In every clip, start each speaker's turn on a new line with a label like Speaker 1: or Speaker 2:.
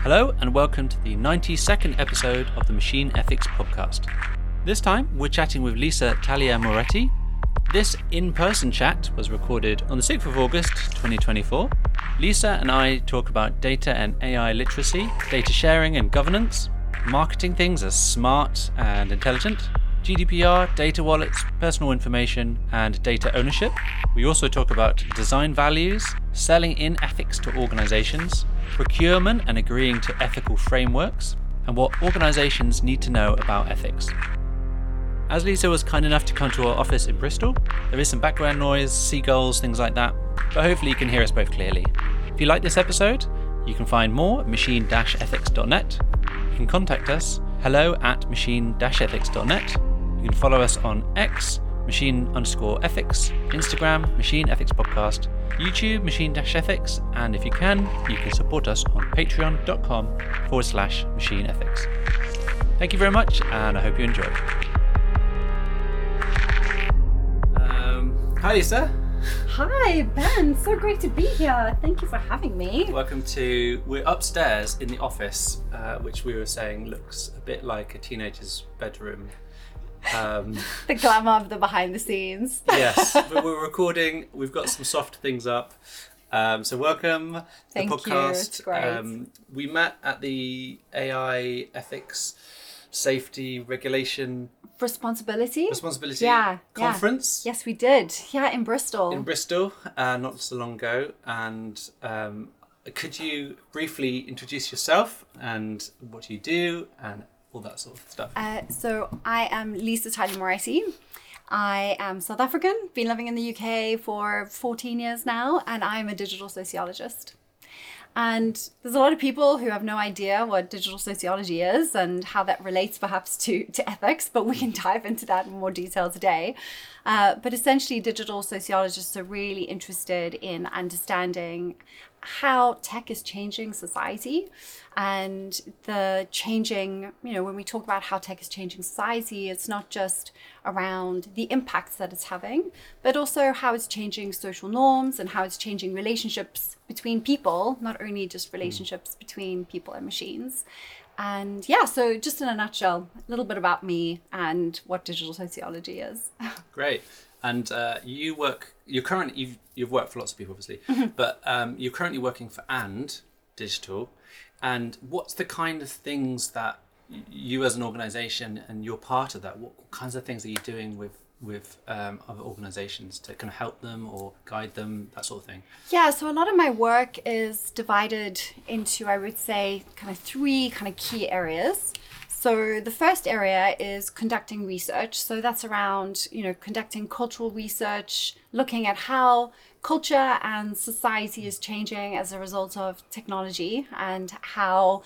Speaker 1: Hello and welcome to the 92nd episode of the Machine Ethics Podcast. This time we're chatting with Lisa Tagliamoretti. This in-person chat was recorded on the 6th of August 2024. Lisa and I talk about data and AI literacy, data sharing and governance, marketing things as smart and intelligent, GDPR, data wallets, personal information, and data ownership. We also talk about design values, selling in ethics to organizations, procurement and agreeing to ethical frameworks, and what organizations need to know about ethics. As Lisa was kind enough to come to our office in Bristol, there is some background noise, seagulls, things like that, but hopefully you can hear us both clearly. If you like this episode, you can find more at machine-ethics.net. You can contact us, hello@machine-ethics.net. You can follow us on X, machine_ethics, Instagram, Machine Ethics Podcast, YouTube, Machine-ethics, and if you can support us on patreon.com/machine ethics. Thank you very much, and I hope you enjoy. Hi Lisa.
Speaker 2: Hi Ben, so great to be here. Thank you for having me.
Speaker 1: We're upstairs in the office, which we were saying looks a bit like a teenager's bedroom.
Speaker 2: The glamour of the behind the scenes.
Speaker 1: Yes, but we're recording, we've got some soft things up. So welcome
Speaker 2: Thank
Speaker 1: the podcast.
Speaker 2: You, it's great.
Speaker 1: We met at the AI ethics, safety, regulation, responsibility conference.
Speaker 2: Yes, we did. Yeah, in Bristol.
Speaker 1: Not so long ago. And could you briefly introduce yourself and what you do and all that sort of stuff?
Speaker 2: So I am Lisa Tagliamoretti. I am South African, been living in the UK for 14 years now, and I'm a digital sociologist. And there's a lot of people who have no idea what digital sociology is and how that relates perhaps to ethics, but we can dive into that in more detail today. But essentially, digital sociologists are really interested in understanding how tech is changing society and the changing, when we talk about how tech is changing society, it's not just around the impacts that it's having, but also how it's changing social norms and how it's changing relationships between people, not only just relationships between people and machines. And yeah, so just in a nutshell, a little bit about me and what digital sociology is.
Speaker 1: Great. And you've worked for lots of people, obviously, but you're currently working for And Digital. And what's the kind of things that you as an organization, and you're part of that, what kinds of things are you doing with other organizations to kind of help them or guide them, that sort of thing?
Speaker 2: Yeah, so a lot of my work is divided into, I would say, kind of three kind of key areas. So the first area is conducting research. So that's around, conducting cultural research, looking at how culture and society is changing as a result of technology and how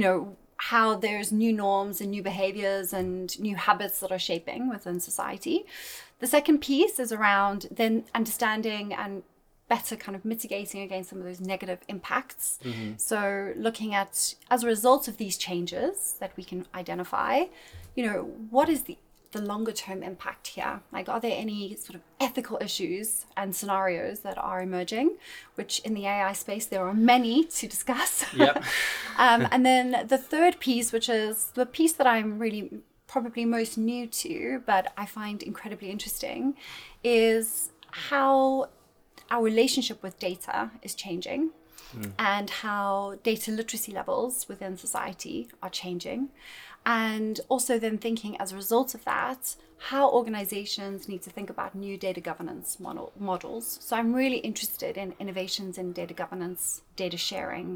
Speaker 2: there's new norms and new behaviors and new habits that are shaping within society. The second piece is around then understanding and better kind of mitigating against some of those negative impacts. Mm-hmm. So looking at, as a result of these changes that we can identify, what is the longer term impact here? Like, are there any sort of ethical issues and scenarios that are emerging, which in the AI space, there are many to discuss.
Speaker 1: Yep.
Speaker 2: And then the third piece, which is the piece that I'm really probably most new to, but I find incredibly interesting, is how our relationship with data is changing and how data literacy levels within society are changing. And also then thinking as a result of that, how organizations need to think about new data governance models. So I'm really interested in innovations in data governance, data sharing,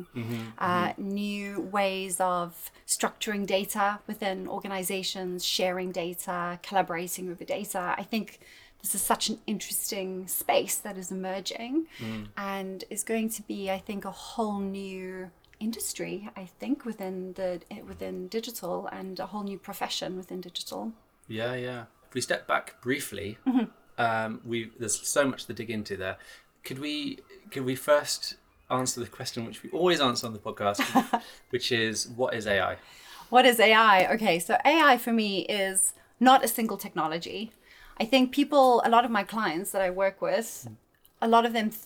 Speaker 2: new ways of structuring data within organizations, sharing data, collaborating over data. I think this is such an interesting space that is emerging and is going to be, I think, a whole new industry, I think, within digital, and a whole new profession within digital.
Speaker 1: Yeah. If we step back briefly, there's so much to dig into there. Could we first answer the question which we always answer on the podcast, which is, what is AI?
Speaker 2: What is AI? Okay, so AI for me is not a single technology. I think a lot of my clients that I work with, a lot of them think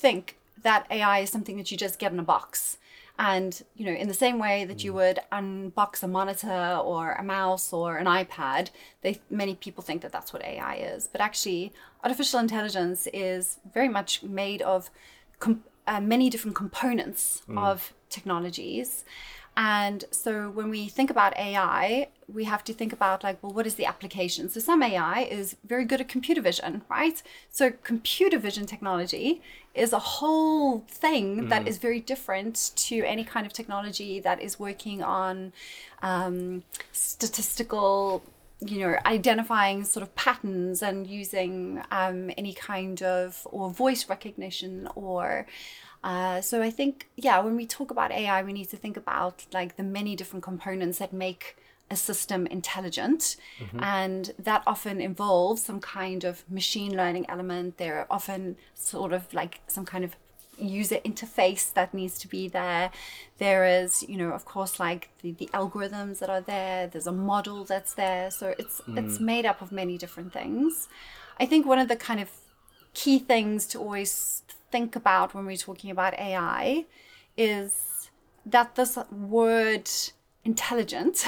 Speaker 2: that AI is something that you just get in a box. And, you know, in the same way that you would unbox a monitor or a mouse or an iPad, many people think that that's what AI is. But actually, artificial intelligence is very much made of many different components of technologies. And so when we think about AI, we have to think about like, well, what is the application? So some AI is very good at computer vision, right? So computer vision technology is a whole thing that is very different to any kind of technology that is working on statistical, you know, identifying sort of patterns and using any kind of, or voice recognition or so I think, yeah, when we talk about AI, we need to think about like the many different components that make a system intelligent. And that often involves some kind of machine learning element. There are often sort of like some kind of user interface that needs to be there. There is, you know, of course, like the algorithms that are there. There's a model that's there. So it's made up of many different things. I think one of the kind of key things to always think about when we're talking about AI is that this word intelligent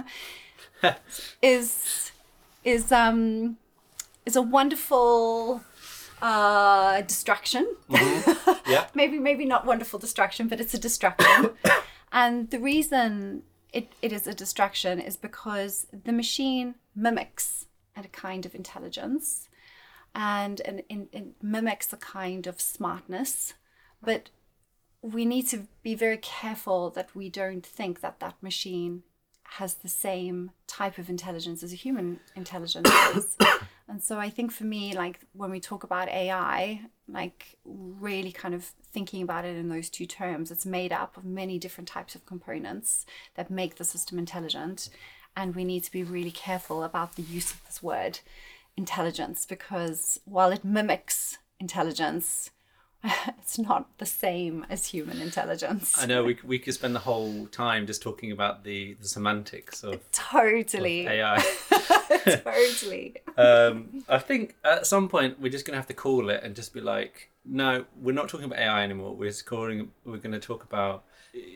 Speaker 2: is a wonderful distraction.
Speaker 1: Yeah.
Speaker 2: maybe not wonderful distraction, but it's a distraction. And the reason it is a distraction is because the machine mimics a kind of intelligence. And it mimics a kind of smartness, but we need to be very careful that we don't think that that machine has the same type of intelligence as a human intelligence is. And so I think for me, like when we talk about AI, like really kind of thinking about it in those two terms, it's made up of many different types of components that make the system intelligent. And we need to be really careful about the use of this word intelligence, because while it mimics intelligence, it's not the same as human intelligence.
Speaker 1: I know we could spend the whole time just talking about the semantics of
Speaker 2: totally
Speaker 1: of AI.
Speaker 2: Totally.
Speaker 1: I think at some point we're just gonna have to call it and just be like, no, we're not talking about AI anymore. We're going to talk about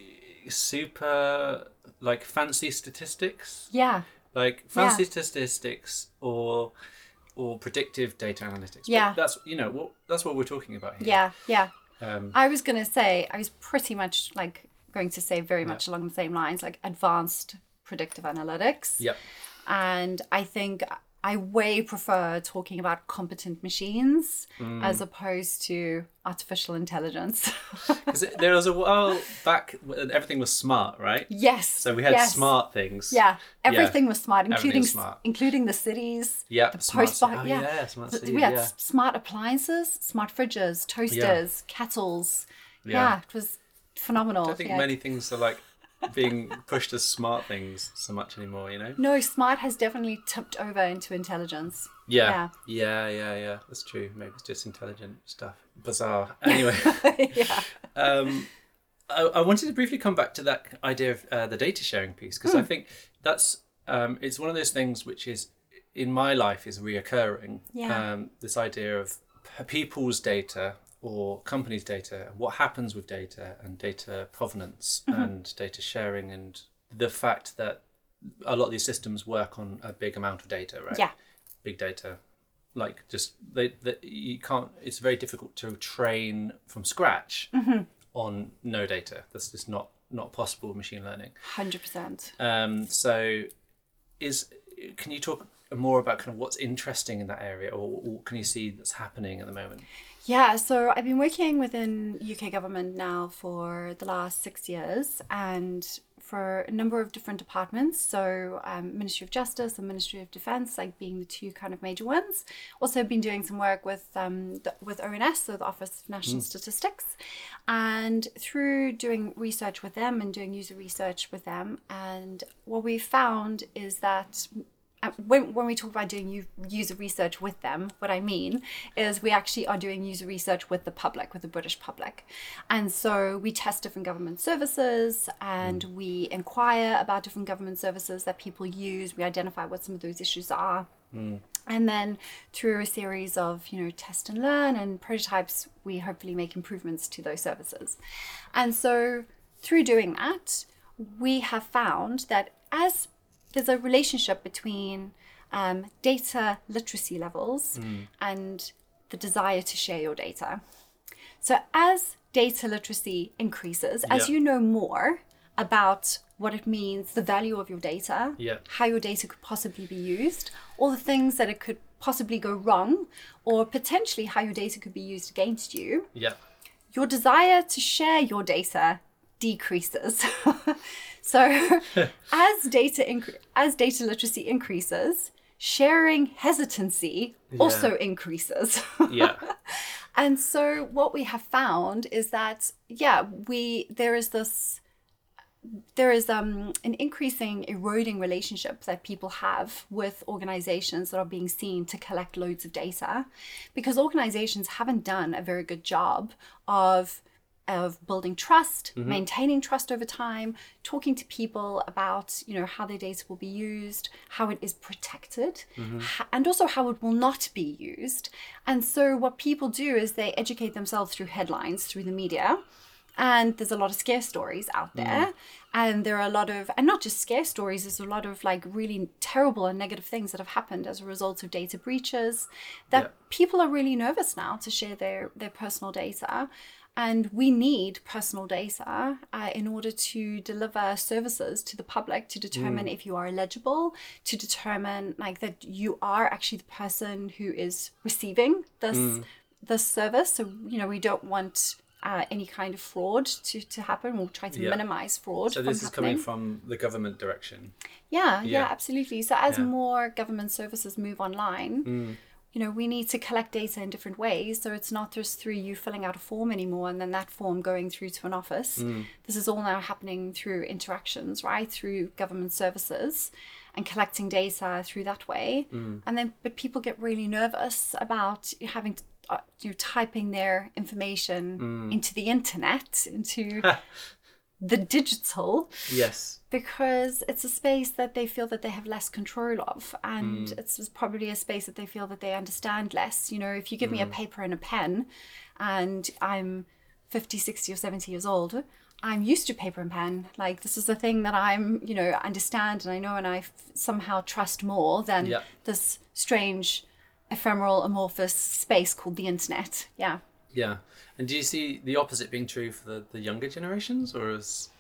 Speaker 1: super like fancy statistics.
Speaker 2: Yeah.
Speaker 1: Like fancy statistics or predictive data analytics.
Speaker 2: Yeah.
Speaker 1: But that's what we're talking about here.
Speaker 2: Yeah. I was pretty much like going to say very much along the same lines, like advanced predictive analytics.
Speaker 1: Yep.
Speaker 2: And I think I way prefer talking about competent machines as opposed to artificial intelligence.
Speaker 1: Because there was a while back when everything was smart, right?
Speaker 2: Yes.
Speaker 1: So we had smart things.
Speaker 2: Yeah. Everything was smart, including
Speaker 1: smart.
Speaker 2: Including the cities.
Speaker 1: Yeah.
Speaker 2: The
Speaker 1: Smart
Speaker 2: post-box.
Speaker 1: smart cities.
Speaker 2: We had smart appliances, smart fridges, toasters, kettles. Yeah. It was phenomenal.
Speaker 1: I don't think many things are like being pushed as smart things so much anymore, you know?
Speaker 2: No, smart has definitely tipped over into intelligence.
Speaker 1: Yeah. That's true. Maybe it's just intelligent stuff. Bizarre. Anyway. I wanted to briefly come back to that idea of the data sharing piece, because I think that's it's one of those things which is in my life is reoccurring. This idea of people's data or companies' data, what happens with data and data provenance and data sharing, and the fact that a lot of these systems work on a big amount of data, right?
Speaker 2: Yeah.
Speaker 1: Big data. Like just you can't, it's very difficult to train from scratch on no data. That's just not possible with machine learning.
Speaker 2: 100%.
Speaker 1: So can you talk more about kind of what's interesting in that area, or what can you see that's happening at the moment?
Speaker 2: Yeah, so I've been working within UK government now for the last 6 years, and for a number of different departments. So Ministry of Justice and Ministry of Defence, like being the two kind of major ones. Also been doing some work with ONS, so the Office of National Statistics, and through doing research with them and doing user research with them. And what we found is that when we talk about doing user research with them, what I mean is we actually are doing user research with the public, with the British public. And so we test different government services and we inquire about different government services that people use. We identify what some of those issues are. And then through a series of, test and learn and prototypes, we hopefully make improvements to those services. And so through doing that, we have found that as there's a relationship between data literacy levels and the desire to share your data. So as data literacy increases, as you know more about what it means, the value of your data, how your data could possibly be used, all the things that it could possibly go wrong, or potentially how your data could be used against you, your desire to share your data decreases. So as data literacy increases, sharing hesitancy also increases. And so what we have found is that, there is an increasing eroding relationship that people have with organizations that are being seen to collect loads of data, because organizations haven't done a very good job of building trust, maintaining trust over time, talking to people about, how their data will be used, how it is protected, and also how it will not be used. And so what people do is they educate themselves through headlines, through the media. And there's a lot of scare stories out there. And there are a lot of, and not just scare stories, there's a lot of like really terrible and negative things that have happened as a result of data breaches, that people are really nervous now to share their personal data. And we need personal data in order to deliver services to the public, to determine if you are eligible, to determine like that you are actually the person who is receiving this service. So, we don't want any kind of fraud to happen. We'll try to minimize fraud.
Speaker 1: So this is coming from the government direction.
Speaker 2: Yeah, absolutely. So as more government services move online, we need to collect data in different ways. So it's not just through you filling out a form anymore and then that form going through to an office. This is all now happening through interactions, right? Through government services and collecting data through that way. But people get really nervous about having to typing their information into the internet, into the digital.
Speaker 1: Yes.
Speaker 2: Because it's a space that they feel that they have less control of. And it's probably a space that they feel that they understand less. If you give me a paper and a pen and I'm 50, 60 or 70 years old, I'm used to paper and pen. Like this is a thing that I'm, understand and I know, and I somehow trust more than this strange ephemeral amorphous space called the internet.
Speaker 1: And do you see the opposite being true for the younger generations, or is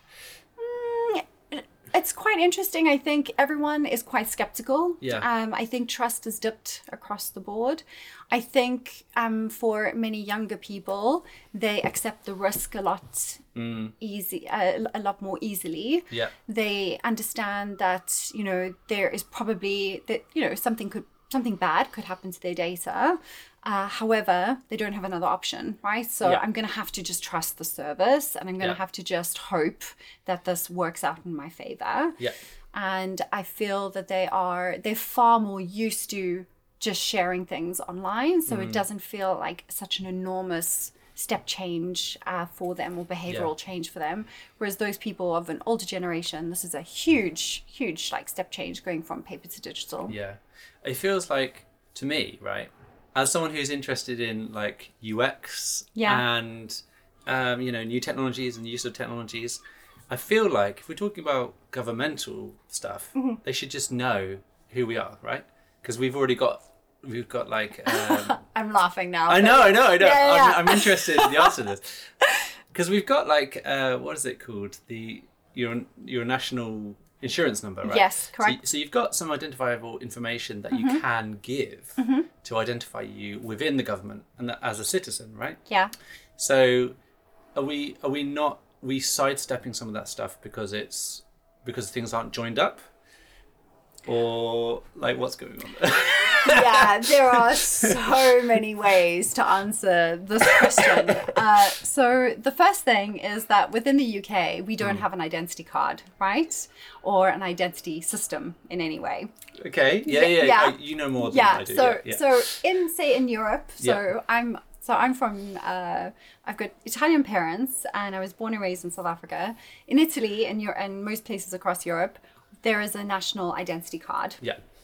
Speaker 2: it's quite interesting. I think everyone is quite skeptical. I think trust has dipped across the board. I think for many younger people, they accept the risk a lot a lot more easily. They understand that there is probably that something bad could happen to their data. However, they don't have another option, right? So I'm going to have to just trust the service, and I'm going to have to just hope that this works out in my favor. And I feel that they're far more used to just sharing things online. So it doesn't feel like such an enormous step change for them, or behavioral change for them. Whereas those people of an older generation, this is a huge like step change going from paper to digital.
Speaker 1: It feels like, to me, right, as someone who's interested in like UX and new technologies and use of technologies, I feel like if we're talking about governmental stuff, they should just know who we are, right? Because we've got like
Speaker 2: I'm laughing now.
Speaker 1: I know.
Speaker 2: Yeah.
Speaker 1: I'm interested in the answer to this, because we've got like what is it called, your national insurance number, right?
Speaker 2: Yes, correct.
Speaker 1: So you've got some identifiable information that you can give to identify you within the government and as a citizen, right? So are we sidestepping some of that stuff because things aren't joined up, or like what's going on there?
Speaker 2: There are so many ways to answer this question. So the first thing is that within the UK, we don't have an identity card, right? Or an identity system in any way.
Speaker 1: Okay. Yeah. You know more than I do.
Speaker 2: So in Europe, I'm from, I've got Italian parents, and I was born and raised in South Africa. In Italy and most places across Europe, there is a national identity card.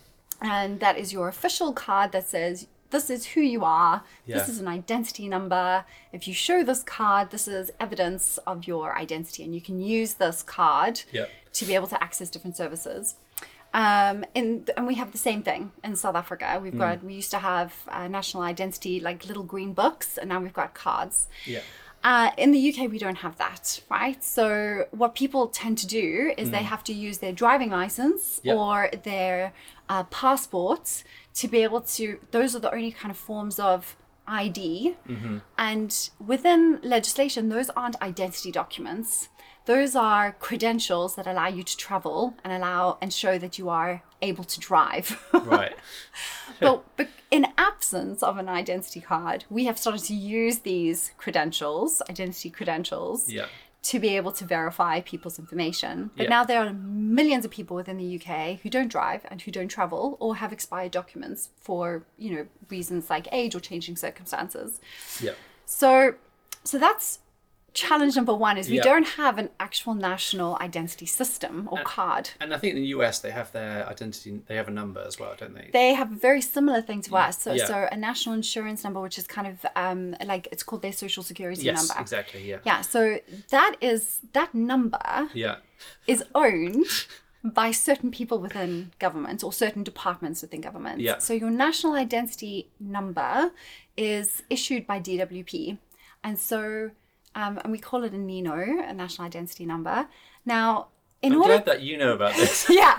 Speaker 2: And that is your official card that says, this is who you are.
Speaker 1: Yeah.
Speaker 2: This is an identity number. If you show this card, this is evidence of your identity. And you can use this card
Speaker 1: Yeah.
Speaker 2: to be able to access different services. And we have the same thing in South Africa. We used to have national identity, like little green books, and now we've got cards.
Speaker 1: Yeah.
Speaker 2: In the UK, we don't have that, right? So what people tend to do is they have to use their driving license
Speaker 1: Yep.
Speaker 2: or their passports to be able to, those are the only kind of forms of ID. And within legislation, those aren't identity documents. Those are credentials that allow you to travel and show that you are able to drive.
Speaker 1: Right.
Speaker 2: But in absence of an identity card, we have started to use these credentials, identity credentials,
Speaker 1: Yeah.
Speaker 2: to be able to verify people's information. But
Speaker 1: Yeah.
Speaker 2: now there are millions of people within the UK who don't drive and who don't travel or have expired documents for, reasons like age or changing circumstances.
Speaker 1: Yeah.
Speaker 2: So that's challenge number one, is we
Speaker 1: Yeah.
Speaker 2: don't have an actual national identity system or card.
Speaker 1: And I think in the US they have their identity. They have a number as well, don't they?
Speaker 2: They have a very similar thing to us. So,
Speaker 1: Yeah.
Speaker 2: so a national insurance number, which is kind of like, it's called their social security
Speaker 1: Yes,
Speaker 2: number.
Speaker 1: exactly. Yeah.
Speaker 2: Yeah. So that number
Speaker 1: Yeah.
Speaker 2: is owned by certain people within government or certain departments within government.
Speaker 1: Yeah.
Speaker 2: So your national identity number is issued by DWP. And so, and we call it a NINO, a national identity number. Now,
Speaker 1: I'm glad that you know about this.
Speaker 2: yeah.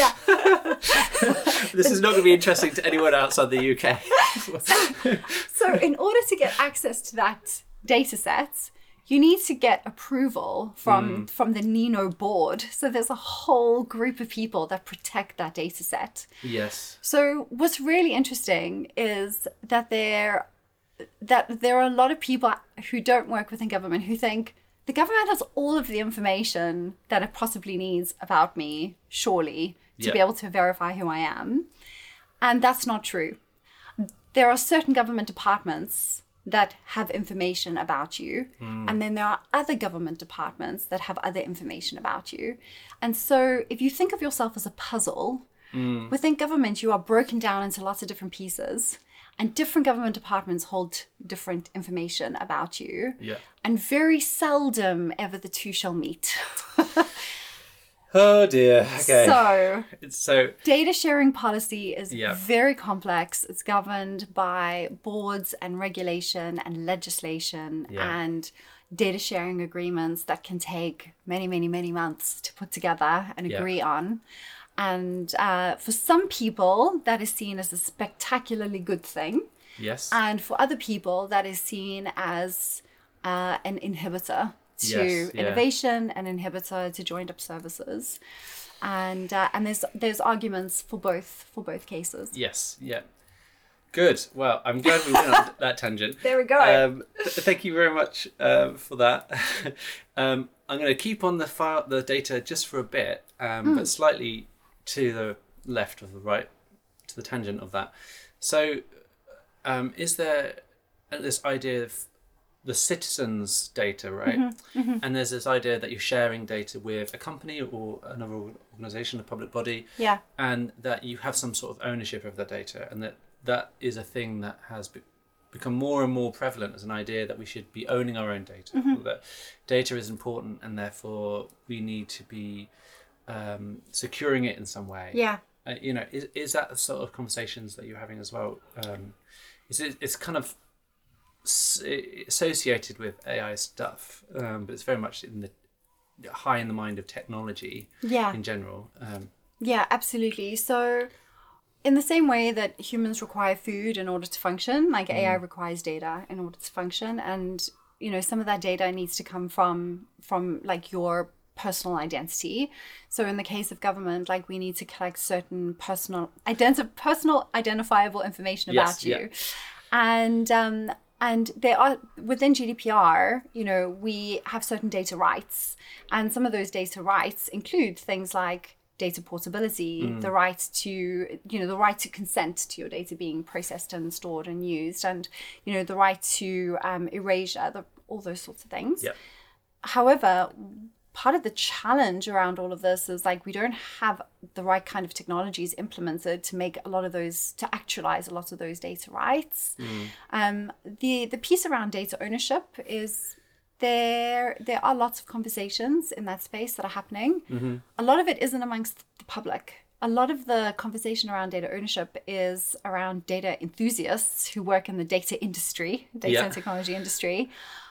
Speaker 1: This is not going to be interesting to anyone outside the UK.
Speaker 2: So in order to get access to that data set, you need to get approval from the NINO board. So there's a whole group of people that protect that data set.
Speaker 1: Yes.
Speaker 2: So what's really interesting is that there are a lot of people who don't work within government who think the government has all of the information that it possibly needs about me, surely, to be
Speaker 1: Yeah.
Speaker 2: able to verify who I am. And that's not true. There are certain government departments that have information about you. And then there are other government departments that have other information about you. And so if you think of yourself as a puzzle, within government, you are broken down into lots of different pieces. And different government departments hold different information about you.
Speaker 1: Yeah.
Speaker 2: And very seldom ever the two shall meet.
Speaker 1: Oh dear. Okay.
Speaker 2: So
Speaker 1: So
Speaker 2: data sharing policy is
Speaker 1: Yeah.
Speaker 2: very complex. It's governed by boards and regulation and legislation
Speaker 1: Yeah.
Speaker 2: and data sharing agreements that can take many, many, many months to put together and
Speaker 1: Yeah.
Speaker 2: agree on. And for some people, that is seen as a spectacularly good thing.
Speaker 1: yes.
Speaker 2: And for other people, that is seen as an inhibitor to
Speaker 1: Yes, yeah.
Speaker 2: innovation, an inhibitor to joined up services. And there's arguments for both cases.
Speaker 1: Yes. Yeah. Good. Well, I'm glad we went on that tangent.
Speaker 2: There we go.
Speaker 1: Thank you very much for that. I'm going to keep on the data just for a bit, but slightly to the left of the right, to the tangent of that. So, is there this idea of the citizens' data, right? And there's this idea that you're sharing data with a company or another organisation, a public body,
Speaker 2: Yeah.
Speaker 1: and that you have some sort of ownership of the data, and that is a thing that has become more and more prevalent as an idea that we should be owning our own data. That data is important, and therefore we need to be securing it in some way.
Speaker 2: Yeah.
Speaker 1: Is that the sort of conversations that you're having as well? It's kind of associated with AI stuff, but it's very much high in the mind of technology
Speaker 2: Yeah.
Speaker 1: in general.
Speaker 2: Yeah, absolutely. So in the same way that humans require food in order to function, like AI requires data in order to function. And, some of that data needs to come from like your personal identity. So in the case of government, like we need to collect certain personal identifiable information about you. And there are, within GDPR, we have certain data rights, and some of those data rights include things like data portability, the right to consent to your data being processed and stored and used, and the right to erasure, all those sorts of things.
Speaker 1: Yeah.
Speaker 2: However, part of the challenge around all of this is like we don't have the right kind of technologies implemented to make a lot of those, to actualize a lot of those data rights. The piece around data ownership is there are lots of conversations in that space that are happening. A lot of it isn't amongst the public. A lot of the conversation around data ownership is around data enthusiasts who work in the data industry, data and technology industry.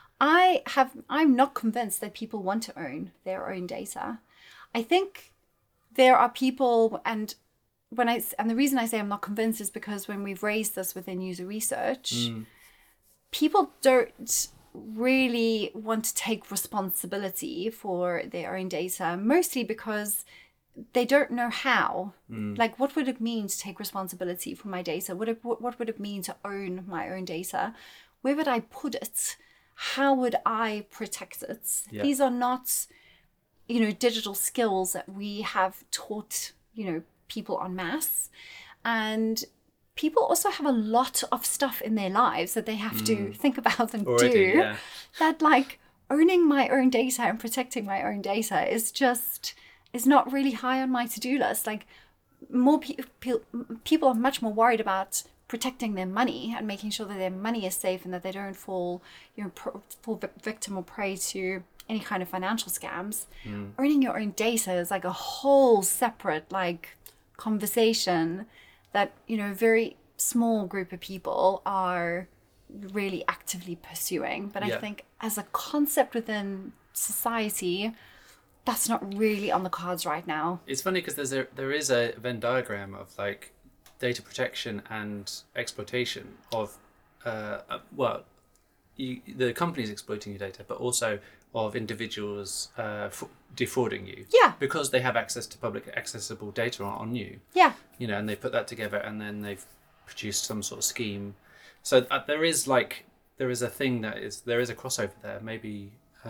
Speaker 2: I'm not convinced that people want to own their own data. I think there are people, and the reason I say I'm not convinced is because when we've raised this within user research, people don't really want to take responsibility for their own data, mostly because they don't know how. Like, what would it mean to take responsibility for my data? What would it mean to own my own data? Where would I put it? How would I protect it? Yeah. These are not, digital skills that we have taught, people en masse. And people also have a lot of stuff in their lives that they have to think about and do. Yeah. That, like, owning my own data and protecting my own data is not really high on my to-do list. Like, more people are much more worried about protecting their money and making sure that their money is safe and that they don't fall victim or prey to any kind of financial scams. Owning your own data is like a whole separate conversation that a very small group of people are really actively pursuing. But I think as a concept within society, that's not really on the cards right now.
Speaker 1: It's funny because there is a Venn diagram of data protection and exploitation of the companies exploiting your data, but also of individuals defrauding you.
Speaker 2: Yeah. Because
Speaker 1: they have access to public accessible data on you.
Speaker 2: Yeah.
Speaker 1: And they put that together and then they've produced some sort of scheme. So there is a thing there is a crossover there. Maybe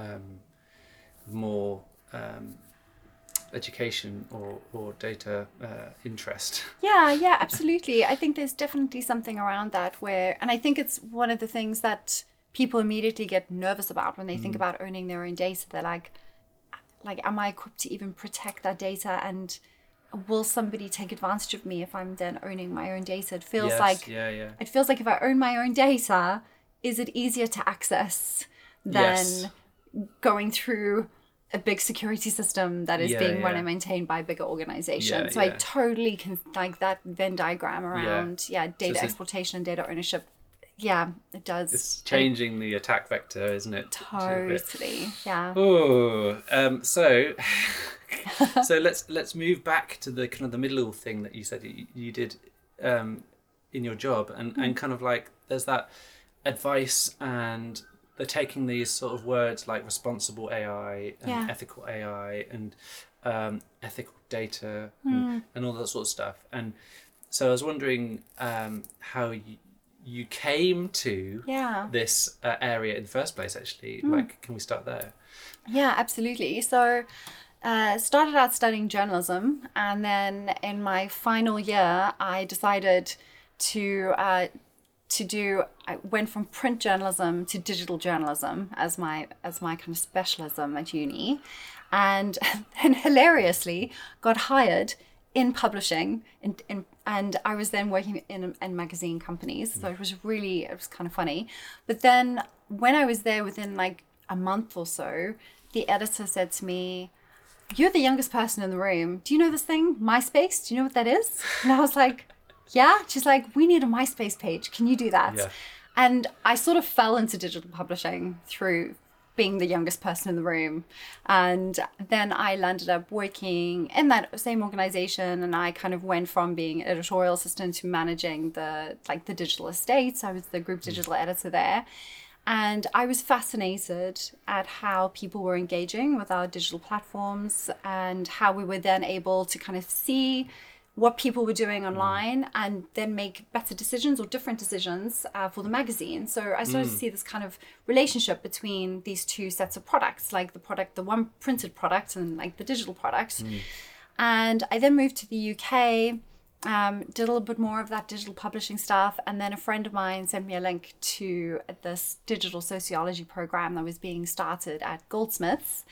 Speaker 1: more education or data interest.
Speaker 2: Yeah, absolutely. I think there's definitely something around that and I think it's one of the things that people immediately get nervous about when they think about owning their own data. They're like, am I equipped to even protect that data? And will somebody take advantage of me if I'm then owning my own data? It feels it feels like if I own my own data, is it easier to access than going through a big security system that is being run and maintained by a bigger organization? So I totally can that Venn diagram around data exploitation and data ownership. Yeah, it does.
Speaker 1: It's changing the attack vector, isn't it?
Speaker 2: Totally. Yeah.
Speaker 1: Oh, so let's move back to the kind of the middle thing that you said you did in your job, and kind of there's that advice and they're taking these sort of words like responsible AI and ethical AI and ethical data and all that sort of stuff. And so I was wondering how you came to this area in the first place, actually. Can we start there?
Speaker 2: Yeah, absolutely. So started out studying journalism, and then in my final year, I decided I went from print journalism to digital journalism as my kind of specialism at uni, and then hilariously got hired in publishing and I was then working in magazine companies. So it was kind of funny. But then when I was there within a month or so, the editor said to me, "You're the youngest person in the room. Do you know this thing, MySpace? Do you know what that is?" And I was like, "Yeah." She's like, "We need a MySpace page. Can you do that?" Yeah. And I sort of fell into digital publishing through being the youngest person in the room. And then I landed up working in that same organization, and I kind of went from being editorial assistant to managing the digital estates. I was the group digital editor there. And I was fascinated at how people were engaging with our digital platforms and how we were then able to kind of see what people were doing online and then make better decisions or different decisions for the magazine. So I started to see this kind of relationship between these two sets of products, the one printed product and the digital product. And I then moved to the UK, did a little bit more of that digital publishing stuff. And then a friend of mine sent me a link to this digital sociology program that was being started at Goldsmiths.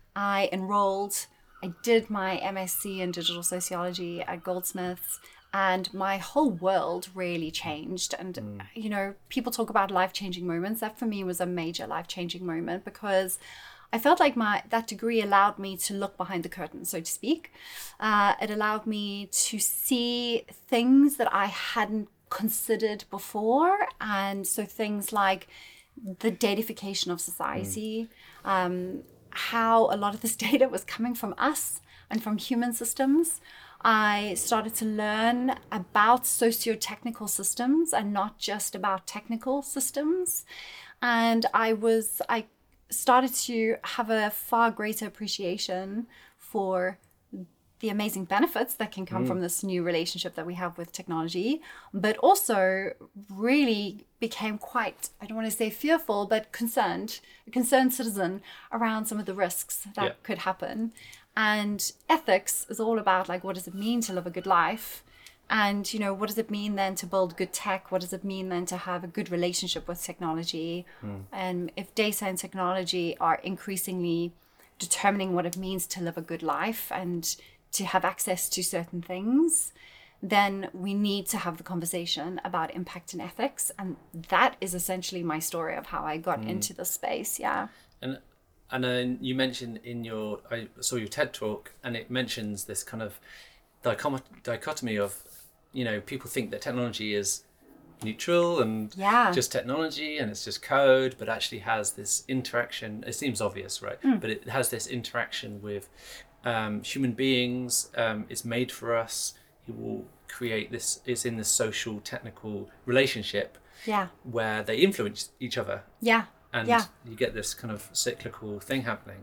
Speaker 2: I enrolled, I did my MSc in digital sociology at Goldsmiths, and my whole world really changed. And, you know, people talk about life-changing moments. That for me was a major life-changing moment, because I felt like that degree allowed me to look behind the curtain, so to speak. It allowed me to see things that I hadn't considered before. And so things like the datafication of society, how a lot of this data was coming from us and from human systems. I started to learn about socio-technical systems and not just about technical systems. And I started to have a far greater appreciation for the amazing benefits that can come from this new relationship that we have with technology, but also really became quite, I don't want to say fearful, but a concerned citizen around some of the risks that could happen. And ethics is all about, like, what does it mean to live a good life? And, you know, what does it mean then to build good tech? What does it mean then to have a good relationship with technology? And if data and technology are increasingly determining what it means to live a good life and to have access to certain things, then we need to have the conversation about impact and ethics. And that is essentially my story of how I got into this space. Yeah.
Speaker 1: And then you mentioned I saw your TED talk, and it mentions this kind of dichotomy of, you know, people think that technology is neutral and just technology and it's just code, but actually has this interaction. It seems obvious, right? But it has this interaction with human beings. It's made for us. It will create this. It's in this social technical relationship where they influence each other. And you get this kind of cyclical thing happening.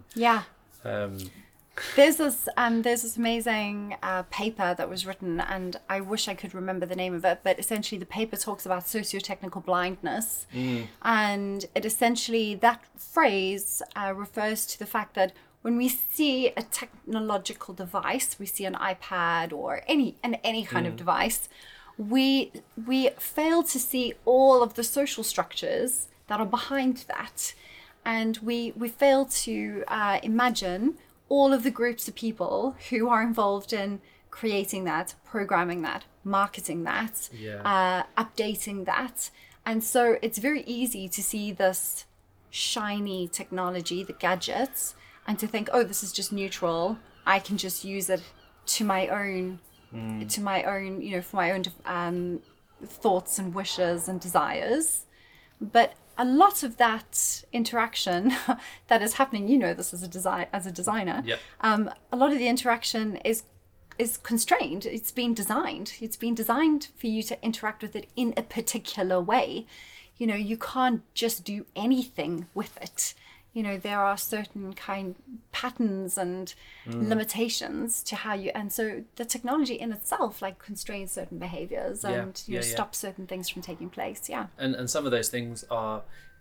Speaker 2: There's this amazing paper that was written, and I wish I could remember the name of it, but essentially the paper talks about socio-technical blindness. And it essentially, that phrase refers to the fact that when we see a technological device, we see an iPad or any kind of device, we fail to see all of the social structures that are behind that. And we fail to imagine all of the groups of people who are involved in creating that, programming that, marketing that, updating that. And so it's very easy to see this shiny technology, the gadgets, and to think, oh, this is just neutral. I can just use it to my own, you know, for my own thoughts and wishes and desires. But a lot of that interaction that is happening, you know, this as a designer, a lot of the interaction is constrained. It's been designed for you to interact with it in a particular way. You know, you can't just do anything with it. You know, there are certain kind patterns and limitations to how you, and so the technology in itself like constrains certain behaviors and stops certain things from taking place.
Speaker 1: And some of those things are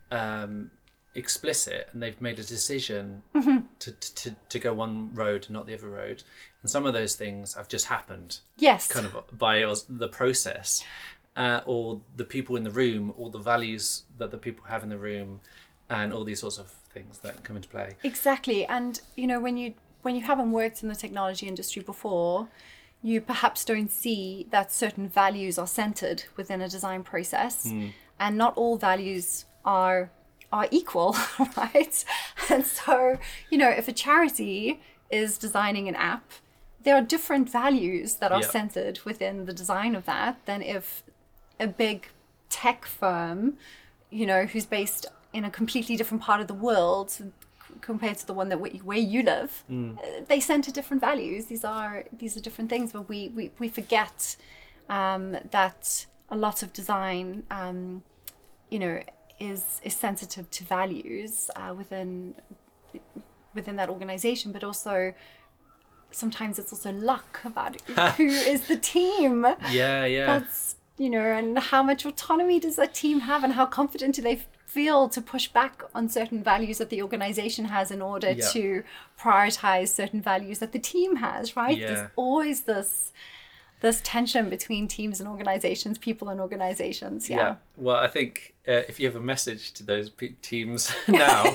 Speaker 1: explicit, and they've made a decision to go one road, not the other road. And some of those things have just happened. Kind of by the process, or the people in the room, or the values that the people have in the room, and all these sorts of things that come into play.
Speaker 2: Exactly. And you know, when you haven't worked in the technology industry before, you perhaps don't see that certain values are centered within a design process, and not all values are equal, right? And so, you know, if a charity is designing an app, there are different values that are centered within the design of that than if a big tech firm, you know, who's based in a completely different part of the world compared to the one that where you live, they center different values. These are different things, but we forget that a lot of design, you know, is sensitive to values within that organization, but also sometimes it's also luck about who is the team. That's, you know, and how much autonomy does that team have, and how confident do they feel to push back on certain values that the organization has in order to prioritize certain values that the team has, right? There's always this this tension between teams and organizations, people and organizations. Yeah.
Speaker 1: Well, I think if you have a message to those teams now,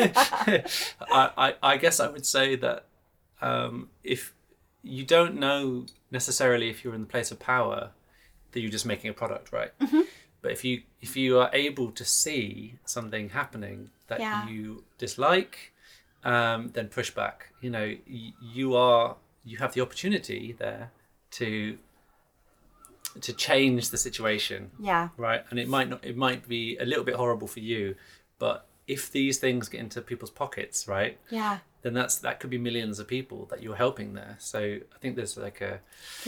Speaker 1: I guess I would say that if you don't know necessarily if you're in the place of power, that you're just making a product, right?
Speaker 2: Mm-hmm.
Speaker 1: But if you are able to see something happening that you dislike, then push back. You know, you have the opportunity there to change the situation.
Speaker 2: Yeah.
Speaker 1: Right. And it might be a little bit horrible for you, but if these things get into people's pockets, right?
Speaker 2: Yeah.
Speaker 1: Then that could be millions of people that you're helping there. So I think there's like a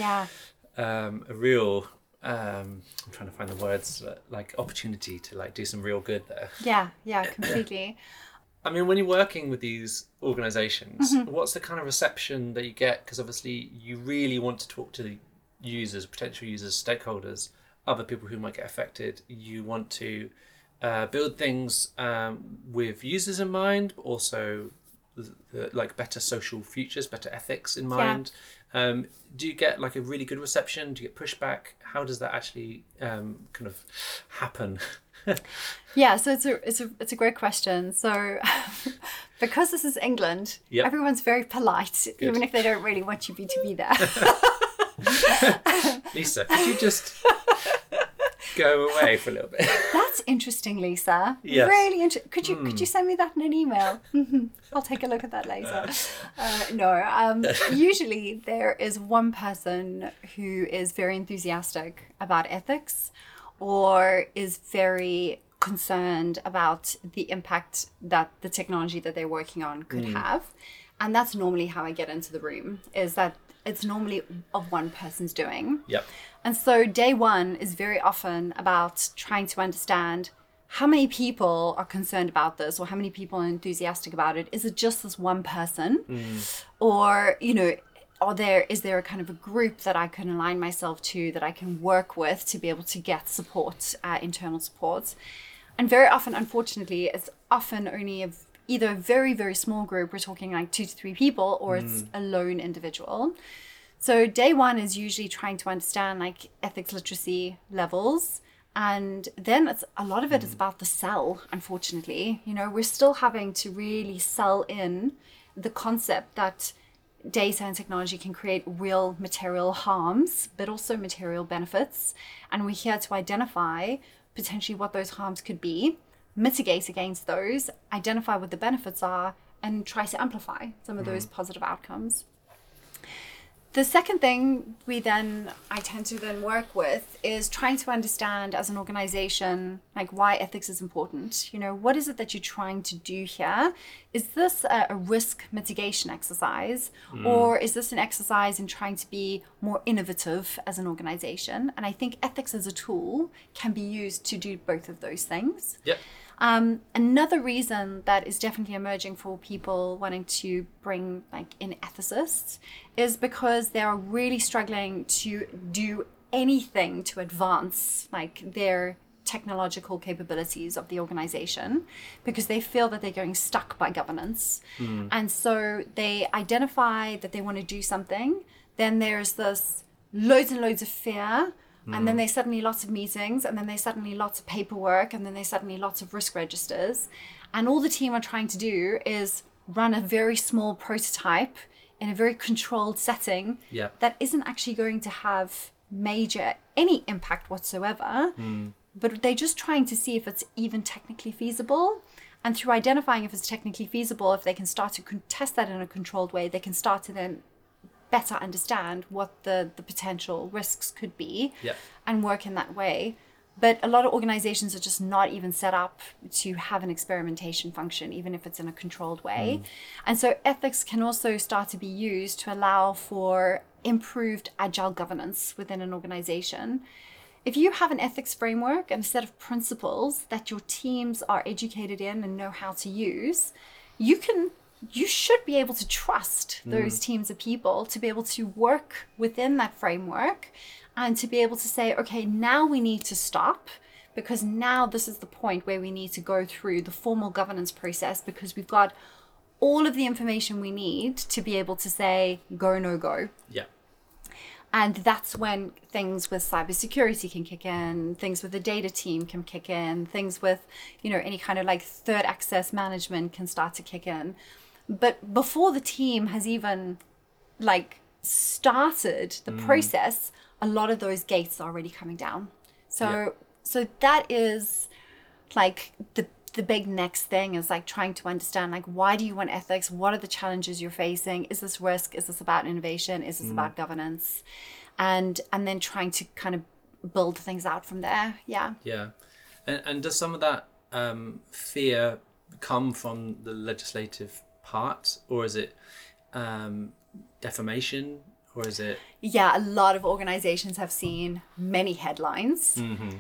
Speaker 1: real I'm trying to find the words, like opportunity to like do some real good there.
Speaker 2: Yeah, completely.
Speaker 1: I mean, when you're working with these organizations,
Speaker 2: Mm-hmm.
Speaker 1: what's the kind of reception that you get? Because obviously you really want to talk to the users, potential users, stakeholders, other people who might get affected. You want to build things with users in mind, but also like better social futures, better ethics in mind. Do you get like a really good reception? Do you get pushback? How does that actually kind of happen?
Speaker 2: Yeah, so it's a great question. So because this is England, everyone's very polite, even if they don't really want you to be there.
Speaker 1: Lisa, could you just go away for a little bit?
Speaker 2: That's interesting, Lisa.
Speaker 1: Yes.
Speaker 2: Really interesting. Could you send me that in an email? I'll take a look at that later. Usually there is one person who is very enthusiastic about ethics or is very concerned about the impact that the technology that they're working on could have. And that's normally how I get into the room, is that it's normally of one person's doing.
Speaker 1: Yep.
Speaker 2: And so day one is very often about trying to understand how many people are concerned about this, or how many people are enthusiastic about it. Is it just this one person? Or, you know, is there a kind of a group that I can align myself to, that I can work with to be able to get support, internal support? And very often, unfortunately, it's often only either a very, very small group, we're talking like 2 to 3 people, or it's a lone individual. So day one is usually trying to understand like ethics literacy levels. And then a lot of it is about the sell, unfortunately. You know, we're still having to really sell in the concept that data and technology can create real material harms, but also material benefits. And we're here to identify potentially what those harms could be, mitigate against those, identify what the benefits are, and try to amplify some of those positive outcomes. The second thing I tend to then work with is trying to understand as an organization, like why ethics is important. You know, what is it that you're trying to do here? Is this a risk mitigation exercise, or is this an exercise in trying to be more innovative as an organization? And I think ethics as a tool can be used to do both of those things.
Speaker 1: Yep.
Speaker 2: Another reason that is definitely emerging for people wanting to bring like in ethicists is because they are really struggling to do anything to advance like their technological capabilities of the organization, because they feel that they're going stuck by governance. And so they identify that they want to do something. Then there's this loads and loads of fear. And then there's suddenly lots of meetings, and then there's suddenly lots of paperwork, and then there's suddenly lots of risk registers. And all the team are trying to do is run a very small prototype in a very controlled setting that isn't actually going to have any impact whatsoever. But they're just trying to see if it's even technically feasible. And through identifying if it's technically feasible, if they can start to test that in a controlled way, they can start to then better understand what the potential risks could be and work in that way. But a lot of organizations are just not even set up to have an experimentation function, even if it's in a controlled way. And so ethics can also start to be used to allow for improved agile governance within an organization. If you have an ethics framework and a set of principles that your teams are educated in and know how to use, you should be able to trust those teams of people to be able to work within that framework and to be able to say, okay, now we need to stop, because now this is the point where we need to go through the formal governance process, because we've got all of the information we need to be able to say go, no go.
Speaker 1: Yeah.
Speaker 2: And that's when things with cybersecurity can kick in, things with the data team can kick in, things with, any kind of like third access management can start to kick in. But before the team has even like started the process, a lot of those gates are already coming down. So that is like the big next thing is like trying to understand, like, why do you want ethics? What are the challenges you're facing? Is this risk? Is this about innovation? Is this about governance? And then trying to kind of build things out from there. Yeah.
Speaker 1: Yeah. And does some of that fear come from the legislative part, or is it defamation, or is it?
Speaker 2: Yeah, a lot of organizations have seen many headlines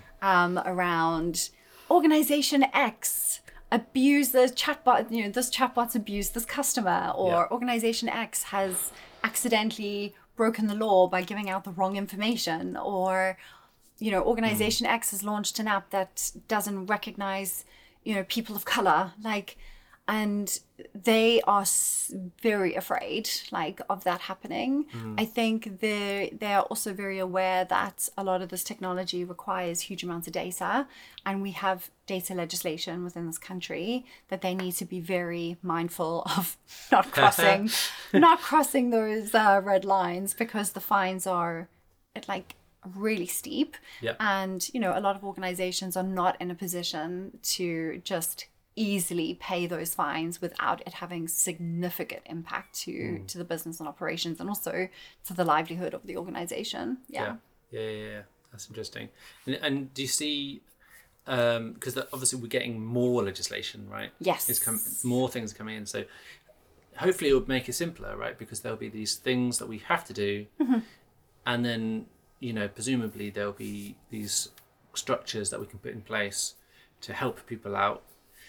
Speaker 2: around organization X abuse the chatbot, this chatbot's abused this customer, or organization X has accidentally broken the law by giving out the wrong information, or organization X has launched an app that doesn't recognize people of color, and they are very afraid of that happening. I think they are also very aware that a lot of this technology requires huge amounts of data, and we have data legislation within this country that they need to be very mindful of not crossing those red lines, because the fines are really steep. And a lot of organizations are not in a position to just easily pay those fines without it having significant impact to the business and operations, and also to the livelihood of the organization. Yeah.
Speaker 1: That's interesting. And do you see, because obviously we're getting more legislation, right?
Speaker 2: Yes.
Speaker 1: More things are coming in, so hopefully it would make it simpler, right? Because there'll be these things that we have to do, and then presumably there'll be these structures that we can put in place to help people out.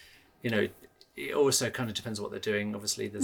Speaker 1: It also kind of depends on what they're doing. Obviously, there's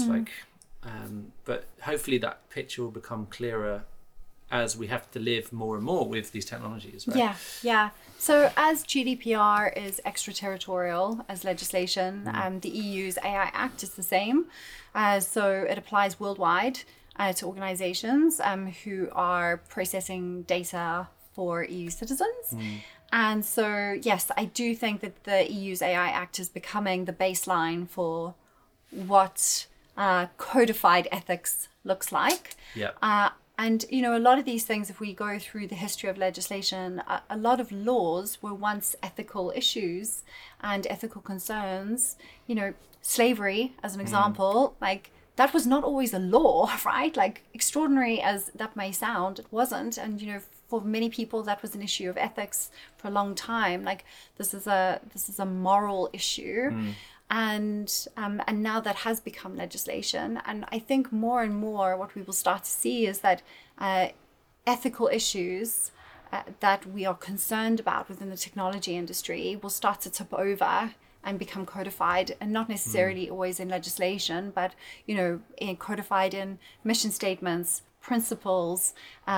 Speaker 1: but hopefully that picture will become clearer as we have to live more and more with these technologies, right?
Speaker 2: Yeah. So as GDPR is extraterritorial as legislation, the EU's AI Act is the same. So it applies worldwide to organizations who are processing data for EU citizens. And so, yes, I do think that the EU's AI Act is becoming the baseline for what codified ethics looks like. And, a lot of these things, if we go through the history of legislation, a lot of laws were once ethical issues and ethical concerns. Slavery, as an example, that was not always a law, right? Extraordinary as that may sound, it wasn't. And, for many people, that was an issue of ethics for a long time. This is a moral issue. And now that has become legislation. And I think more and more what we will start to see is that ethical issues that we are concerned about within the technology industry will start to tip over and become codified, and not necessarily always in legislation, but codified in mission statements, principles,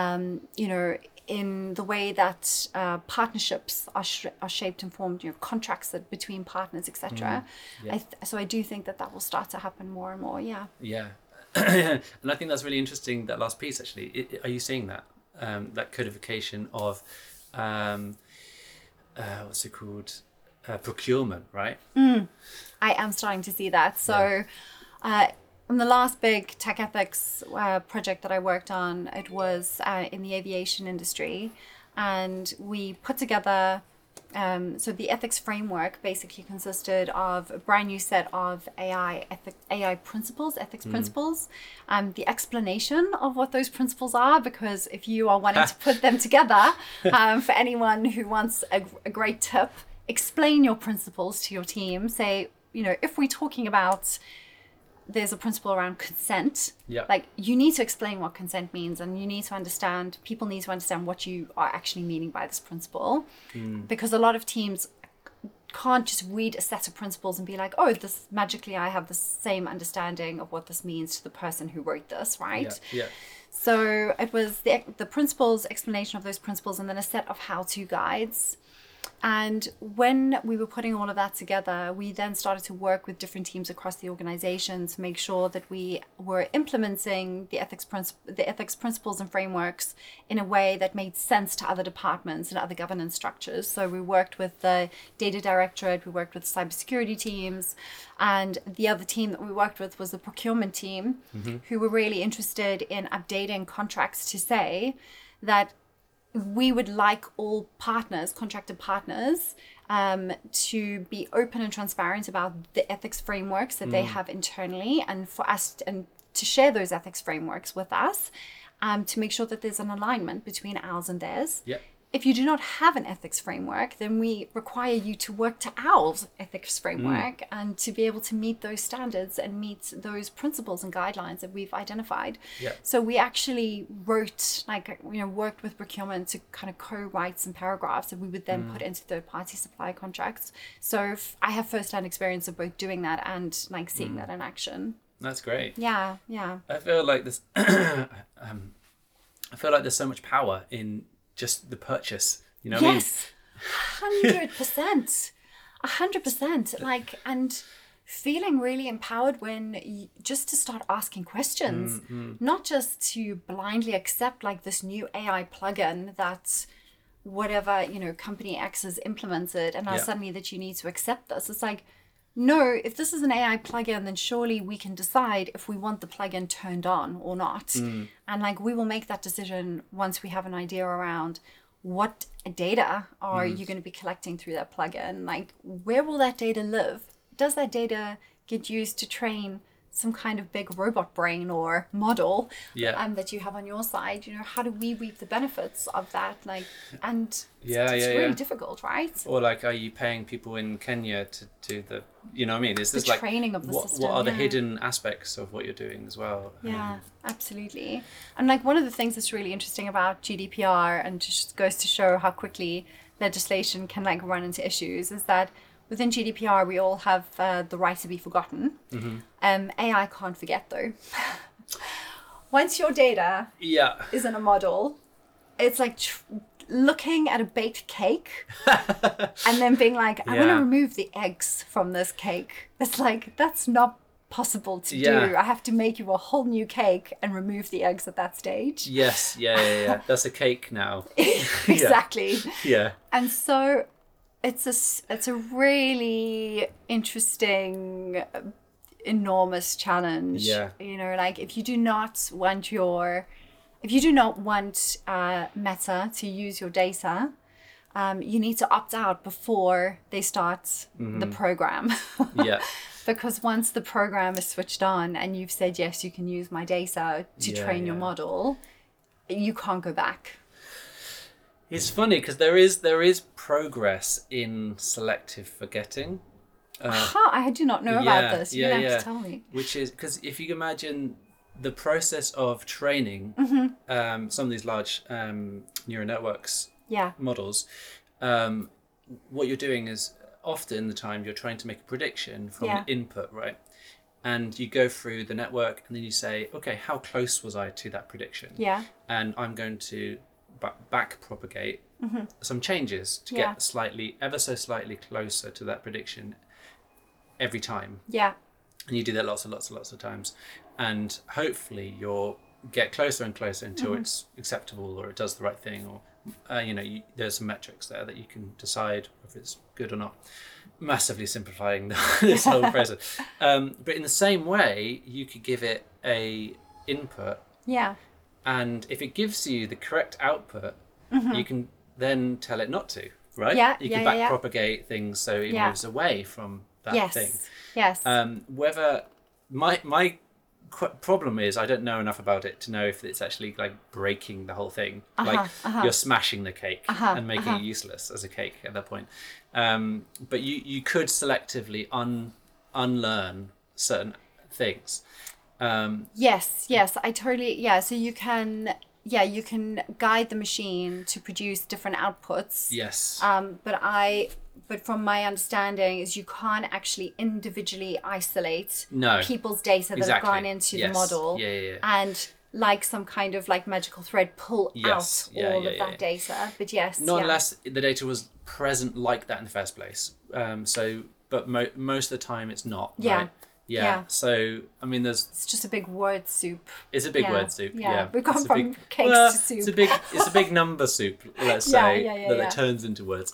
Speaker 2: in the way that partnerships are shaped and formed, contracts that between partners, etc. So I do think that will start to happen more and more. Yeah.
Speaker 1: And I think that's really interesting, that last piece actually. Are you seeing that that codification of what's it called, procurement, right?
Speaker 2: I am starting to see that. So in the last big tech ethics project that I worked on, it was in the aviation industry, and we put together, so the ethics framework basically consisted of a brand new set of AI principles, ethics principles, the explanation of what those principles are, because if you are wanting to put them together, for anyone who wants a great tip, explain your principles to your team. Say, if we're talking about, there's a principle around consent. You need to explain what consent means, and people need to understand what you are actually meaning by this principle. Because a lot of teams can't just read a set of principles and be like, oh, this magically I have the same understanding of what this means to the person who wrote this, right? So it was the principles, explanation of those principles, and then a set of how-to guides And when we were putting all of that together, we then started to work with different teams across the organization to make sure that we were implementing the ethics principles and frameworks in a way that made sense to other departments and other governance structures. So we worked with the data directorate, we worked with cybersecurity teams, and the other team that we worked with was the procurement team, who were really interested in updating contracts to say that we would like all partners, contracted partners, to be open and transparent about the ethics frameworks that they have internally, and for us and to share those ethics frameworks with us, to make sure that there's an alignment between ours and theirs.
Speaker 1: Yeah.
Speaker 2: If you do not have an ethics framework, then we require you to work to our ethics framework and to be able to meet those standards and meet those principles and guidelines that we've identified.
Speaker 1: Yeah.
Speaker 2: So we actually worked with procurement to kind of co-write some paragraphs that we would then put into third-party supply contracts. So I have first-hand experience of both doing that and like seeing that in action.
Speaker 1: That's great.
Speaker 2: Yeah.
Speaker 1: I feel like this. I feel like there's so much power in just the purchase, you know what
Speaker 2: yes, 100%, 100%. Like, and feeling really empowered when just to start asking questions, not just to blindly accept like this new AI plugin that whatever, company X has implemented, and now suddenly that you need to accept this. It's like, no, if this is an AI plugin, then surely we can decide if we want the plugin turned on or not. And like, we will make that decision once we have an idea around what data are you going to be collecting through that plugin? Like, where will that data live? Does that data get used to train some kind of big robot brain or model that you have on your side? How do we reap the benefits of that? Like, and it's really difficult, right?
Speaker 1: Or like, are you paying people in Kenya to do the, you know what I mean? Is this
Speaker 2: the
Speaker 1: like
Speaker 2: training of the system?
Speaker 1: What are the hidden aspects of what you're doing as well?
Speaker 2: Yeah, absolutely. And like, one of the things that's really interesting about GDPR, and just goes to show how quickly legislation can like run into issues, is that within GDPR, we all have the right to be forgotten. AI can't forget, though. Once your data is in a model, it's like looking at a baked cake and then being like, I want to remove the eggs from this cake. It's like, that's not possible to do. I have to make you a whole new cake and remove the eggs at that stage.
Speaker 1: Yes, yeah. That's a cake now.
Speaker 2: Exactly.
Speaker 1: Yeah.
Speaker 2: And so it's a really interesting, enormous challenge.
Speaker 1: Yeah.
Speaker 2: Like, if you do not want Meta to use your data, you need to opt out before they start the program.
Speaker 1: Yeah.
Speaker 2: Because once the program is switched on and you've said, yes, you can use my data to train your model, you can't go back.
Speaker 1: It's funny because there is progress in selective forgetting.
Speaker 2: I do not know about this. You're going to have to tell me.
Speaker 1: Which is because if you imagine the process of training some of these large neural networks models, what you're doing is often the time you're trying to make a prediction from an input, right? And you go through the network and then you say, okay, how close was I to that prediction? Yeah. And I'm going to back propagate some changes to get ever so slightly closer to that prediction every time. Yeah. And you do that lots of times, and hopefully you'll get closer and closer until it's acceptable or it does the right thing, or there's some metrics there that you can decide if it's good or not. Massively simplifying this whole process. But in the same way, you could give it a input. Yeah. And if it gives you the correct output, you can then tell it not to, right? Yeah, you can back propagate things so it moves away from that thing. Yes. Whether my problem is I don't know enough about it to know if it's actually like breaking the whole thing. You're smashing the cake and making it useless as a cake at that point. But you could selectively unlearn certain things.
Speaker 2: Yes, I totally, so you can guide the machine to produce different outputs. Yes. But from my understanding is you can't actually individually isolate people's data that have gone into the model and like some kind of like magical thread pull
Speaker 1: Yes.
Speaker 2: out
Speaker 1: Yeah,
Speaker 2: all
Speaker 1: yeah,
Speaker 2: of
Speaker 1: yeah,
Speaker 2: that data. But yes,
Speaker 1: not
Speaker 2: yeah.
Speaker 1: unless the data was present like that in the first place. But most of the time it's not.
Speaker 2: Yeah.
Speaker 1: Right? Yeah.
Speaker 2: Yeah.
Speaker 1: So I mean,
Speaker 2: It's just a big word soup.
Speaker 1: it's a big
Speaker 2: Yeah.
Speaker 1: word soup.
Speaker 2: Yeah.
Speaker 1: Yeah.
Speaker 2: We've gone
Speaker 1: It's a
Speaker 2: from
Speaker 1: big,
Speaker 2: cakes
Speaker 1: well,
Speaker 2: to soup.
Speaker 1: It's a big number soup. Let's
Speaker 2: Yeah,
Speaker 1: say
Speaker 2: yeah,
Speaker 1: that
Speaker 2: yeah.
Speaker 1: it turns into words.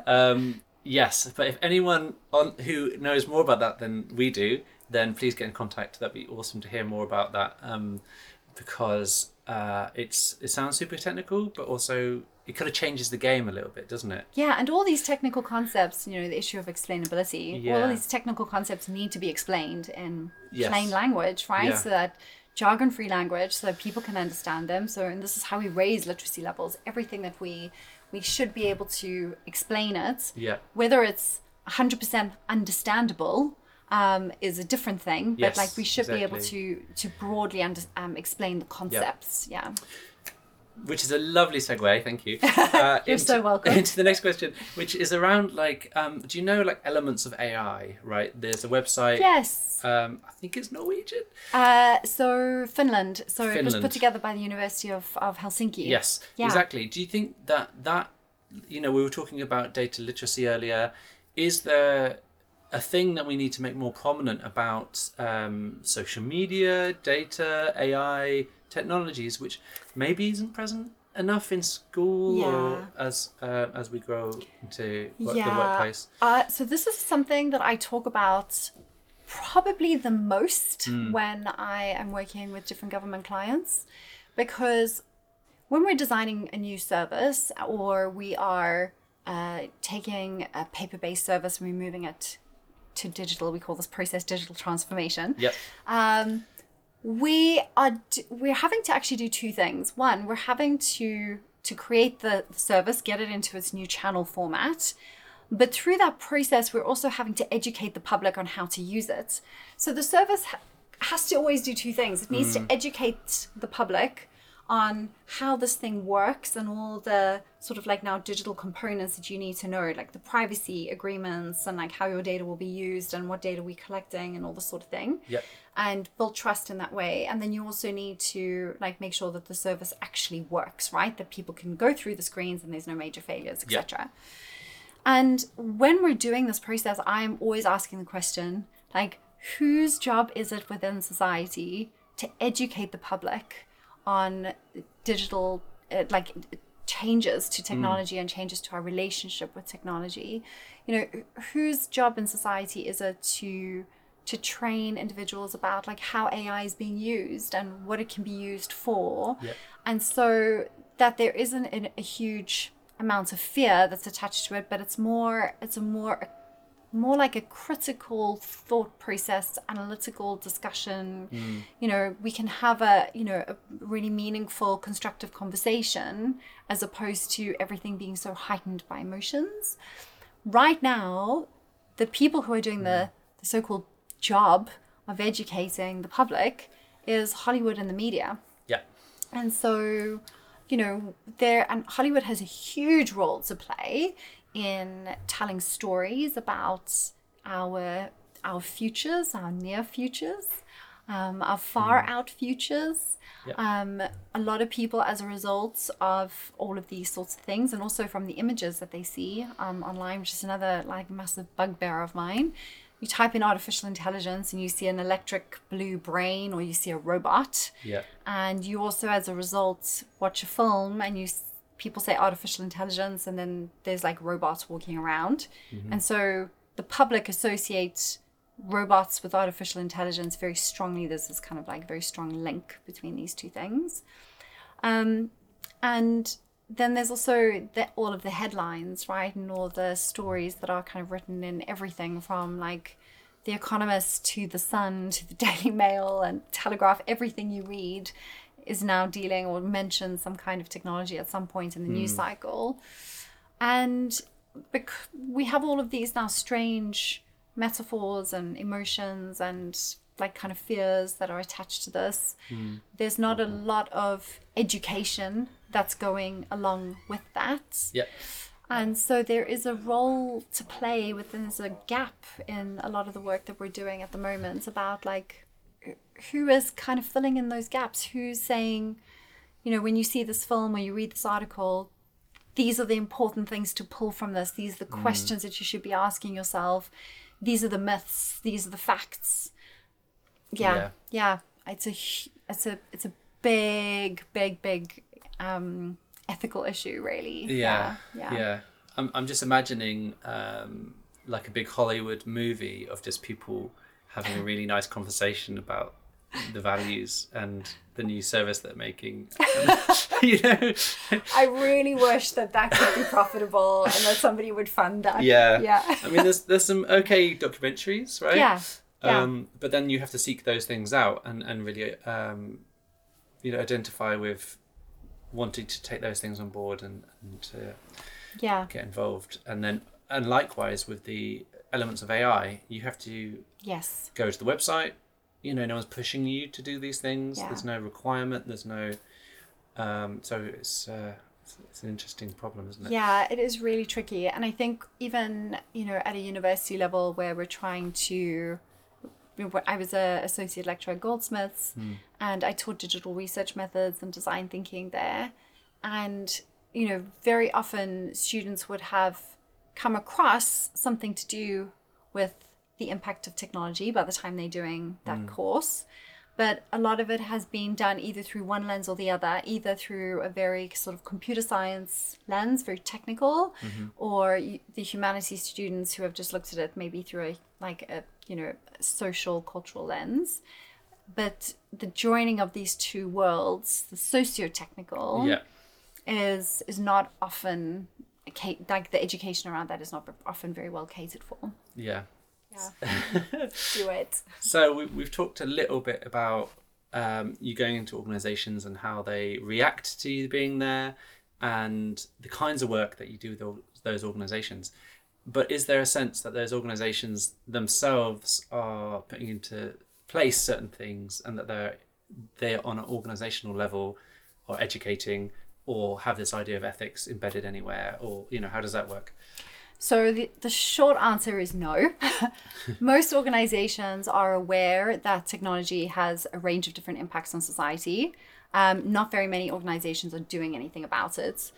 Speaker 1: Yes, but if anyone who knows more about that than we do, then please get in contact. That'd be awesome to hear more about that. Because it sounds super technical, but also it kind of changes the game a little bit, doesn't it?
Speaker 2: Yeah, and all these technical concepts, you know, the issue of explainability, all
Speaker 1: Yeah.
Speaker 2: of these technical concepts need to be explained in
Speaker 1: Yes.
Speaker 2: plain language, right?
Speaker 1: Yeah.
Speaker 2: So that jargon-free language, so that people can understand them. So, and this is how we raise literacy levels. Everything that we should be able to explain it.
Speaker 1: Yeah.
Speaker 2: Whether it's 100% understandable is a different thing, but
Speaker 1: Yes,
Speaker 2: like we should be able
Speaker 1: exactly.
Speaker 2: to broadly explain the concepts. Yeah.
Speaker 1: Which is a lovely segue, thank you.
Speaker 2: You're so welcome.
Speaker 1: Into the next question, which is around like, do you know like elements of AI, right? There's a website.
Speaker 2: Yes.
Speaker 1: I think it's Norwegian.
Speaker 2: So Finland. So it was
Speaker 1: Finland.
Speaker 2: put together by the University of Helsinki.
Speaker 1: Yes,
Speaker 2: Yeah.
Speaker 1: exactly. Do you think that, you know, we were talking about data literacy earlier. Is there a thing that we need to make more prominent about social media, data, AI, technologies, which maybe isn't present enough in school or as we grow into the workplace?
Speaker 2: So this is something that I talk about probably the most when I am working with different government clients, because when we're designing a new service or we are taking a paper-based service and we're moving it to digital, we call this process digital transformation.
Speaker 1: Yep.
Speaker 2: We're having to actually do two things. One, we're having to create the service, get it into its new channel format. But through that process, we're also having to educate the public on how to use it. So the service has to always do two things. It needs to educate the public on how this thing works and all the sort of like now digital components that you need to know, like the privacy agreements and like how your data will be used and what data we're collecting and all this sort of thing.
Speaker 1: Yep.
Speaker 2: And build trust in that way. And then you also need to like make sure that the service actually works, right? That people can go through the screens and there's no major failures, etc. And when we're doing this process, I'm always asking the question, like, whose job is it within society to educate the public on digital, changes to technology and changes to our relationship with technology? You know, whose job in society is it to train individuals about like how AI is being used and what it can be used for?
Speaker 1: Yep.
Speaker 2: And so that there isn't a huge amount of fear that's attached to it, but it's more like a critical thought process, analytical discussion. You know, we can have a really meaningful, constructive conversation as opposed to everything being so heightened by emotions. Right now, the people who are doing the so-called job of educating the public is Hollywood and the media.
Speaker 1: Yeah.
Speaker 2: And so, you know, and Hollywood has a huge role to play in telling stories about our futures, our near futures, our far out futures.
Speaker 1: Yep.
Speaker 2: A lot of people, as a result of all of these sorts of things, and also from the images that they see online, which is another like massive bugbear of mine. You type in artificial intelligence and you see an electric blue brain or you see a robot.
Speaker 1: Yeah.
Speaker 2: And you also, as a result, watch a film and people say artificial intelligence and then there's like robots walking around. And so the public associates robots with artificial intelligence very strongly. There's this kind of like very strong link between these two things. And then there's also all of the headlines, right? And all the stories that are kind of written in everything from like The Economist to The Sun to the Daily Mail and Telegraph. Everything you read is now dealing or mentions some kind of technology at some point in the news cycle. And we have all of these now strange metaphors and emotions and like kind of fears that are attached to this. There's not a lot of education that's going along with that.
Speaker 1: Yep.
Speaker 2: And so there is a role to play there's a gap in a lot of the work that we're doing at the moment about like who is kind of filling in those gaps? Who's saying, when you see this film or you read this article, these are the important things to pull from this. These are the questions that you should be asking yourself. These are the myths. These are the facts. Yeah. It's a big ethical issue, really.
Speaker 1: Yeah. I'm just imagining like a big Hollywood movie of just people having a really nice conversation about the values and the new service they're making.
Speaker 2: I really wish that could be profitable and that somebody would fund that.
Speaker 1: Yeah. I mean, there's some okay documentaries, right?
Speaker 2: Yeah.
Speaker 1: But then you have to seek those things out and really identify with wanting to take those things on board and get involved. And likewise with the elements of AI, you have to go to the website. No one's pushing you to do these things. There's no requirement. There's no so it's an interesting problem, isn't it?
Speaker 2: Yeah, it is really tricky. And I think even at a university level where we're trying to, I was an associate lecturer at Goldsmiths, and I taught digital research methods and design thinking there. And very often students would have come across something to do with the impact of technology by the time they're doing that course. But a lot of it has been done either through one lens or the other, either through a very sort of computer science lens, very technical, or the humanities students who have just looked at it maybe through a social, cultural lens. But the joining of these two worlds, the socio-technical, is not often, like the education around that is not often very well catered for.
Speaker 1: Yeah.
Speaker 2: Do it.
Speaker 1: So we've talked a little bit about you going into organisations and how they react to you being there and the kinds of work that you do with those organisations. But is there a sense that those organisations themselves are putting into place certain things and that they're on an organisational level or educating or have this idea of ethics embedded anywhere, or how does that work?
Speaker 2: So the short answer is no. Most organizations are aware that technology has a range of different impacts on society. Not very many organizations are doing anything about it.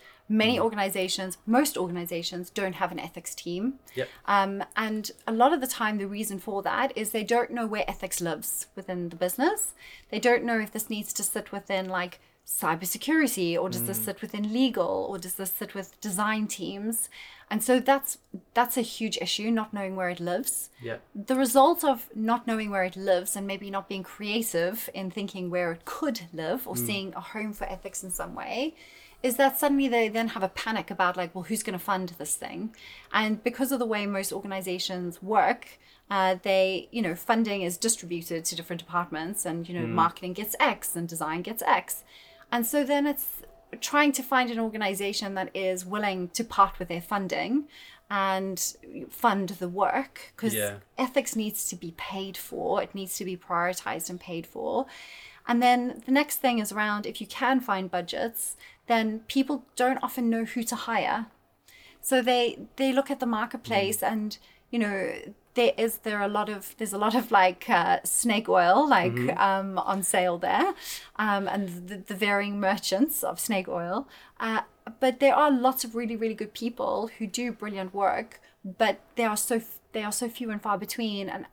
Speaker 2: Most organizations don't have an ethics team.
Speaker 1: Yep.
Speaker 2: And a lot of the time, the reason for that is they don't know where ethics lives within the business. They don't know if this needs to sit within like cybersecurity, or does this sit within legal, or does this sit with design teams? And so that's a huge issue, not knowing where it lives.
Speaker 1: Yeah.
Speaker 2: The result of not knowing where it lives and maybe not being creative in thinking where it could live or seeing a home for ethics in some way is that suddenly they then have a panic about like, well, who's going to fund this thing? And because of the way most organizations work, funding is distributed to different departments, and marketing gets X and design gets X. And so then it's trying to find an organization that is willing to part with their funding and fund the work, because ethics needs to be paid for. It needs to be prioritized and paid for. And then the next thing is around, if you can find budgets, then people don't often know who to hire. So they look at the marketplace and, there's a lot of like snake oil on sale there, and the varying merchants of snake oil. But there are lots of really, really good people who do brilliant work, but they are so few and far between, and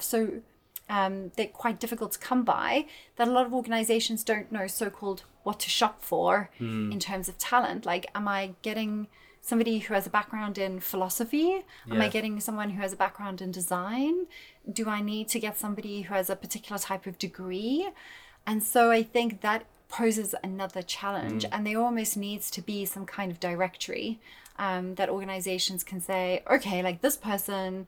Speaker 2: they're quite difficult to come by, that a lot of organizations don't know so-called what to shop for in terms of talent. Like, am I getting somebody who has a background in philosophy? Am I getting someone who has a background in design? Do I need to get somebody who has a particular type of degree? And so I think that poses another challenge, and there almost needs to be some kind of directory that organizations can say, okay, like this person,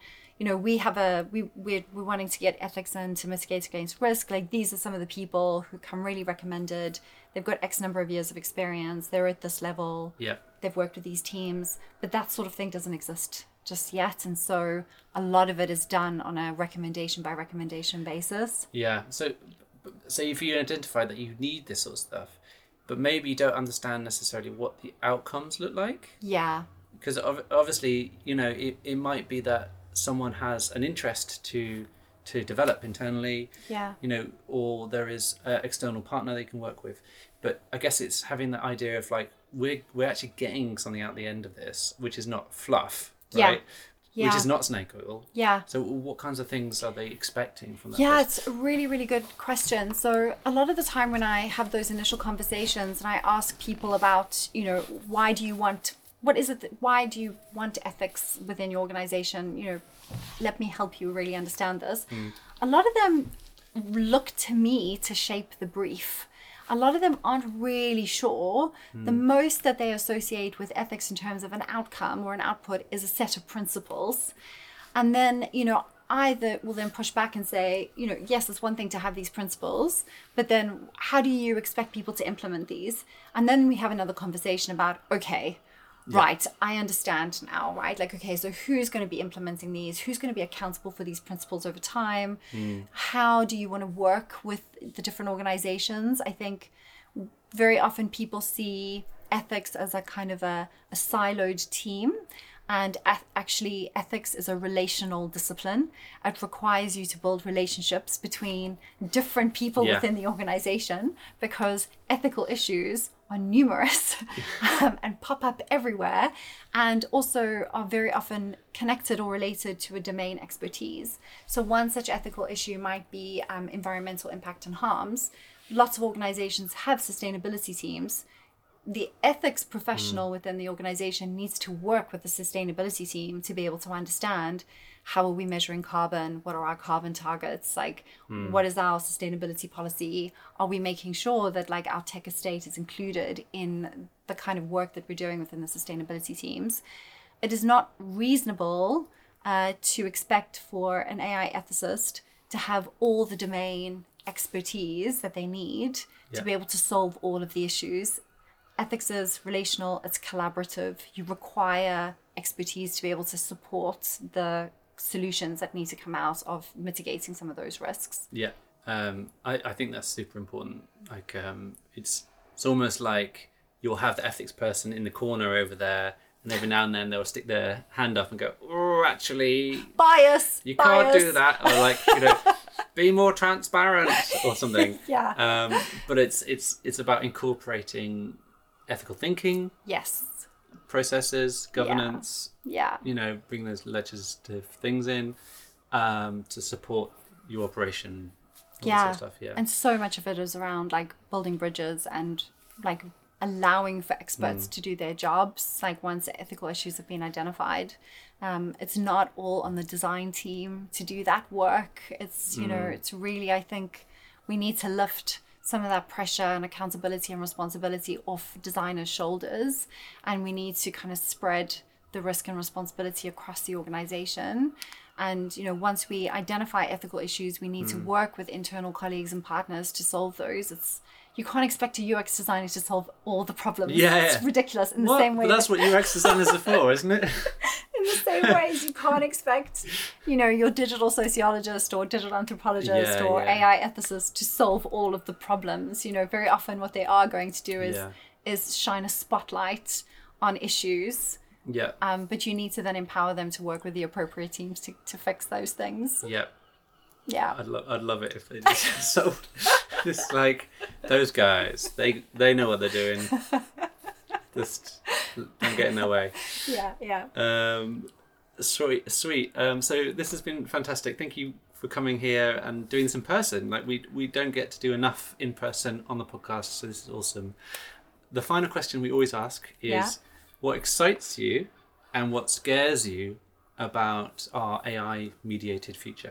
Speaker 2: we're wanting to get ethics in to mitigate against risk. Like, these are some of the people who come really recommended. They've got X number of years of experience. They're at this level. Yeah. They've worked with these teams, but that sort of thing doesn't exist just yet. And so a lot of it is done on a recommendation by recommendation basis.
Speaker 1: Yeah. So if you identify that you need this sort of stuff, but maybe you don't understand necessarily what the outcomes look like.
Speaker 2: Yeah.
Speaker 1: Because obviously, it might be that someone has an interest to to develop internally,
Speaker 2: Yeah.
Speaker 1: or there is an external partner they can work with. But I guess it's having the idea of like, we're actually getting something out the end of this, which is not fluff, right?
Speaker 2: Yeah.
Speaker 1: Which is not snake oil.
Speaker 2: Yeah.
Speaker 1: So what kinds of things are they expecting from that?
Speaker 2: Yeah,
Speaker 1: person?
Speaker 2: it's a really, really good question. So a lot of the time when I have those initial conversations and I ask people about, why do you want ethics within your organization? Let me help you really understand this. A lot of them look to me to shape the brief. A lot of them aren't really sure. The most that they associate with ethics in terms of an outcome or an output is a set of principles. And then, either will then push back and say, yes, it's one thing to have these principles, but then how do you expect people to implement these? And then we have another conversation about, okay, right, I understand now, right? Like, okay, so who's going to be implementing these? Who's going to be accountable for these principles over time? How do you want to work with the different organizations? I think very often people see ethics as a kind of a siloed team. And actually, ethics is a relational discipline. It requires you to build relationships between different people within the organization, because ethical issues are numerous and pop up everywhere, and also are very often connected or related to a domain expertise. So one such ethical issue might be environmental impact and harms. Lots of organizations have sustainability teams. The ethics professional within the organization needs to work with the sustainability team to be able to understand, how are we measuring carbon? What are our carbon targets? Like, what is our sustainability policy? Are we making sure that like our tech estate is included in the kind of work that we're doing within the sustainability teams? It is not reasonable to expect for an AI ethicist to have all the domain expertise that they need to be able to solve all of the issues. Ethics is relational, it's collaborative. You require expertise to be able to support the solutions that need to come out of mitigating some of those risks.
Speaker 1: Yeah, I think that's super important. Like, it's almost like you'll have the ethics person in the corner over there, and every now and then they'll stick their hand up and go, "Oh, actually,
Speaker 2: bias.
Speaker 1: Can't do that," or like, be more transparent or something.
Speaker 2: Yeah.
Speaker 1: But it's about incorporating ethical thinking,
Speaker 2: Yes,
Speaker 1: processes, governance,
Speaker 2: yeah,
Speaker 1: bring those legislative things in to support your operation, all that sort of stuff.
Speaker 2: And so much of it is around like building bridges and like allowing for experts to do their jobs, like once ethical issues have been identified. It's not all on the design team to do that work. It's it's really, I think we need to lift some of that pressure and accountability and responsibility off designers' shoulders. And we need to kind of spread the risk and responsibility across the organization. And, once we identify ethical issues, we need to work with internal colleagues and partners to solve those. You can't expect a UX designer to solve all the problems. It's ridiculous in the same way.
Speaker 1: But that's what UX designers are for, isn't it?
Speaker 2: In the same way as you can't expect, your digital sociologist or digital anthropologist or AI ethicist to solve all of the problems. Very often what they are going to do is shine a spotlight on issues.
Speaker 1: Yeah.
Speaker 2: But you need to then empower them to work with the appropriate teams to fix those things.
Speaker 1: Yeah.
Speaker 2: Yeah.
Speaker 1: I'd love it if they just solved this, like, those guys, they know what they're doing. Just don't get in their way.
Speaker 2: Yeah.
Speaker 1: Sweet. So this has been fantastic. Thank you for coming here and doing this in person. Like, we don't get to do enough in person on the podcast, so this is awesome. The final question we always ask is, what excites you and what scares you about our AI mediated future?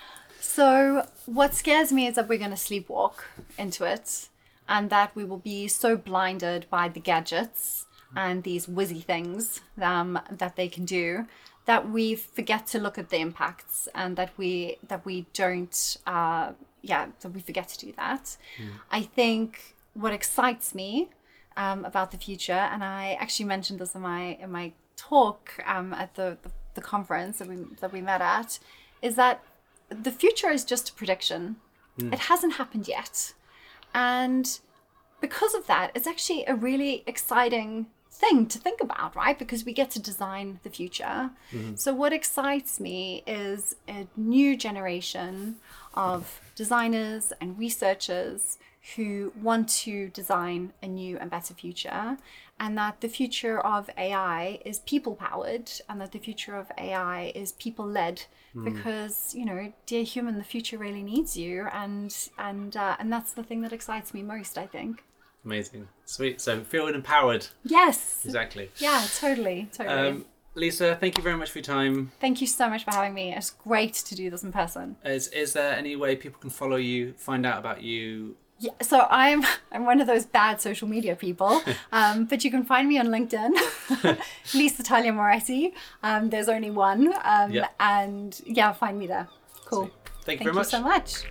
Speaker 2: So what scares me is that we're going to sleepwalk into it, and that we will be so blinded by the gadgets and these whizzy things that they can do, that we forget to look at the impacts, and that we don't that we forget to do that. I think what excites me about the future, and I actually mentioned this in my talk at the conference that we met at, is that the future is just a prediction. It hasn't happened yet. And because of that, it's actually a really exciting thing to think about, right? Because we get to design the future. So what excites me is a new generation of designers and researchers who want to design a new and better future, and that the future of AI is people powered, and that the future of AI is people led, because, you know, dear human, the future really needs you, and that's the thing that excites me most, I think.
Speaker 1: Amazing. Sweet. So feeling empowered.
Speaker 2: Yes.
Speaker 1: Exactly.
Speaker 2: Yeah, totally.
Speaker 1: Lisa, thank you very much for your time.
Speaker 2: Thank you so much for having me. It's great to do this in person.
Speaker 1: Is there any way people can follow you, find out about you?
Speaker 2: Yeah, so I'm one of those bad social media people, but you can find me on LinkedIn, Lisa Talia Moretti. There's only one, and yeah, find me there. Cool.
Speaker 1: Sweet. Thank you very much.
Speaker 2: So much.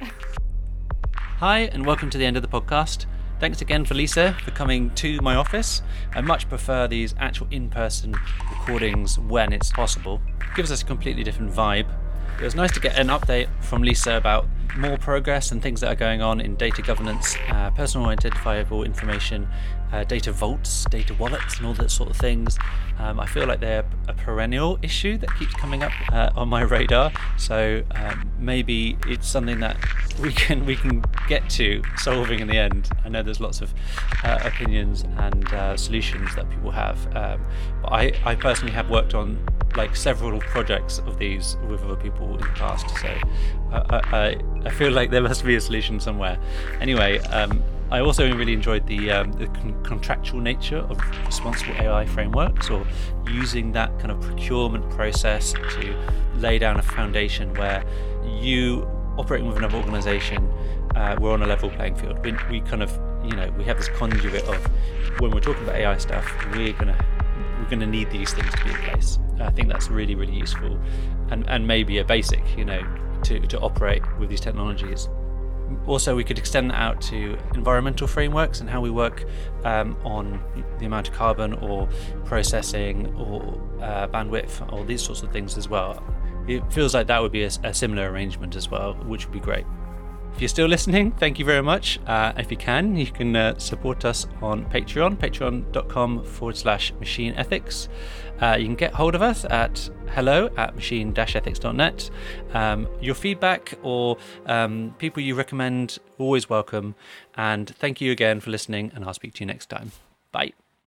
Speaker 1: Hi, and welcome to the end of the podcast. Thanks again for Lisa for coming to my office. I much prefer these actual in-person recordings when it's possible. It gives us a completely different vibe. It was nice to get an update from Lisa about more progress and things that are going on in data governance, personal identifiable information, data vaults, data wallets, and all that sort of things. I feel like they're a perennial issue that keeps coming up on my radar. So maybe it's something that we can get to solving in the end. I know there's lots of opinions and solutions that people have, but I personally have worked on like several projects of these with other people in the past, so I feel like there must be a solution somewhere. Anyway, I also really enjoyed the contractual nature of responsible AI frameworks, or using that kind of procurement process to lay down a foundation where you operating with another organization, we're on a level playing field. We kind of, you know, we have this conduit of, when we're talking about AI stuff, we're gonna need these things to be in place. I think that's really, really useful, and maybe a basic, you know, to operate with these technologies. Also, we could extend that out to environmental frameworks and how we work on the amount of carbon or processing or bandwidth, or these sorts of things as well. It feels like that would be a similar arrangement as well, which would be great. If you're still listening, thank you very much. If you can support us on Patreon, patreon.com/machine ethics. You can get hold of us at hello@machine-ethics.net. Your feedback or people you recommend, always welcome. And thank you again for listening, and I'll speak to you next time. Bye.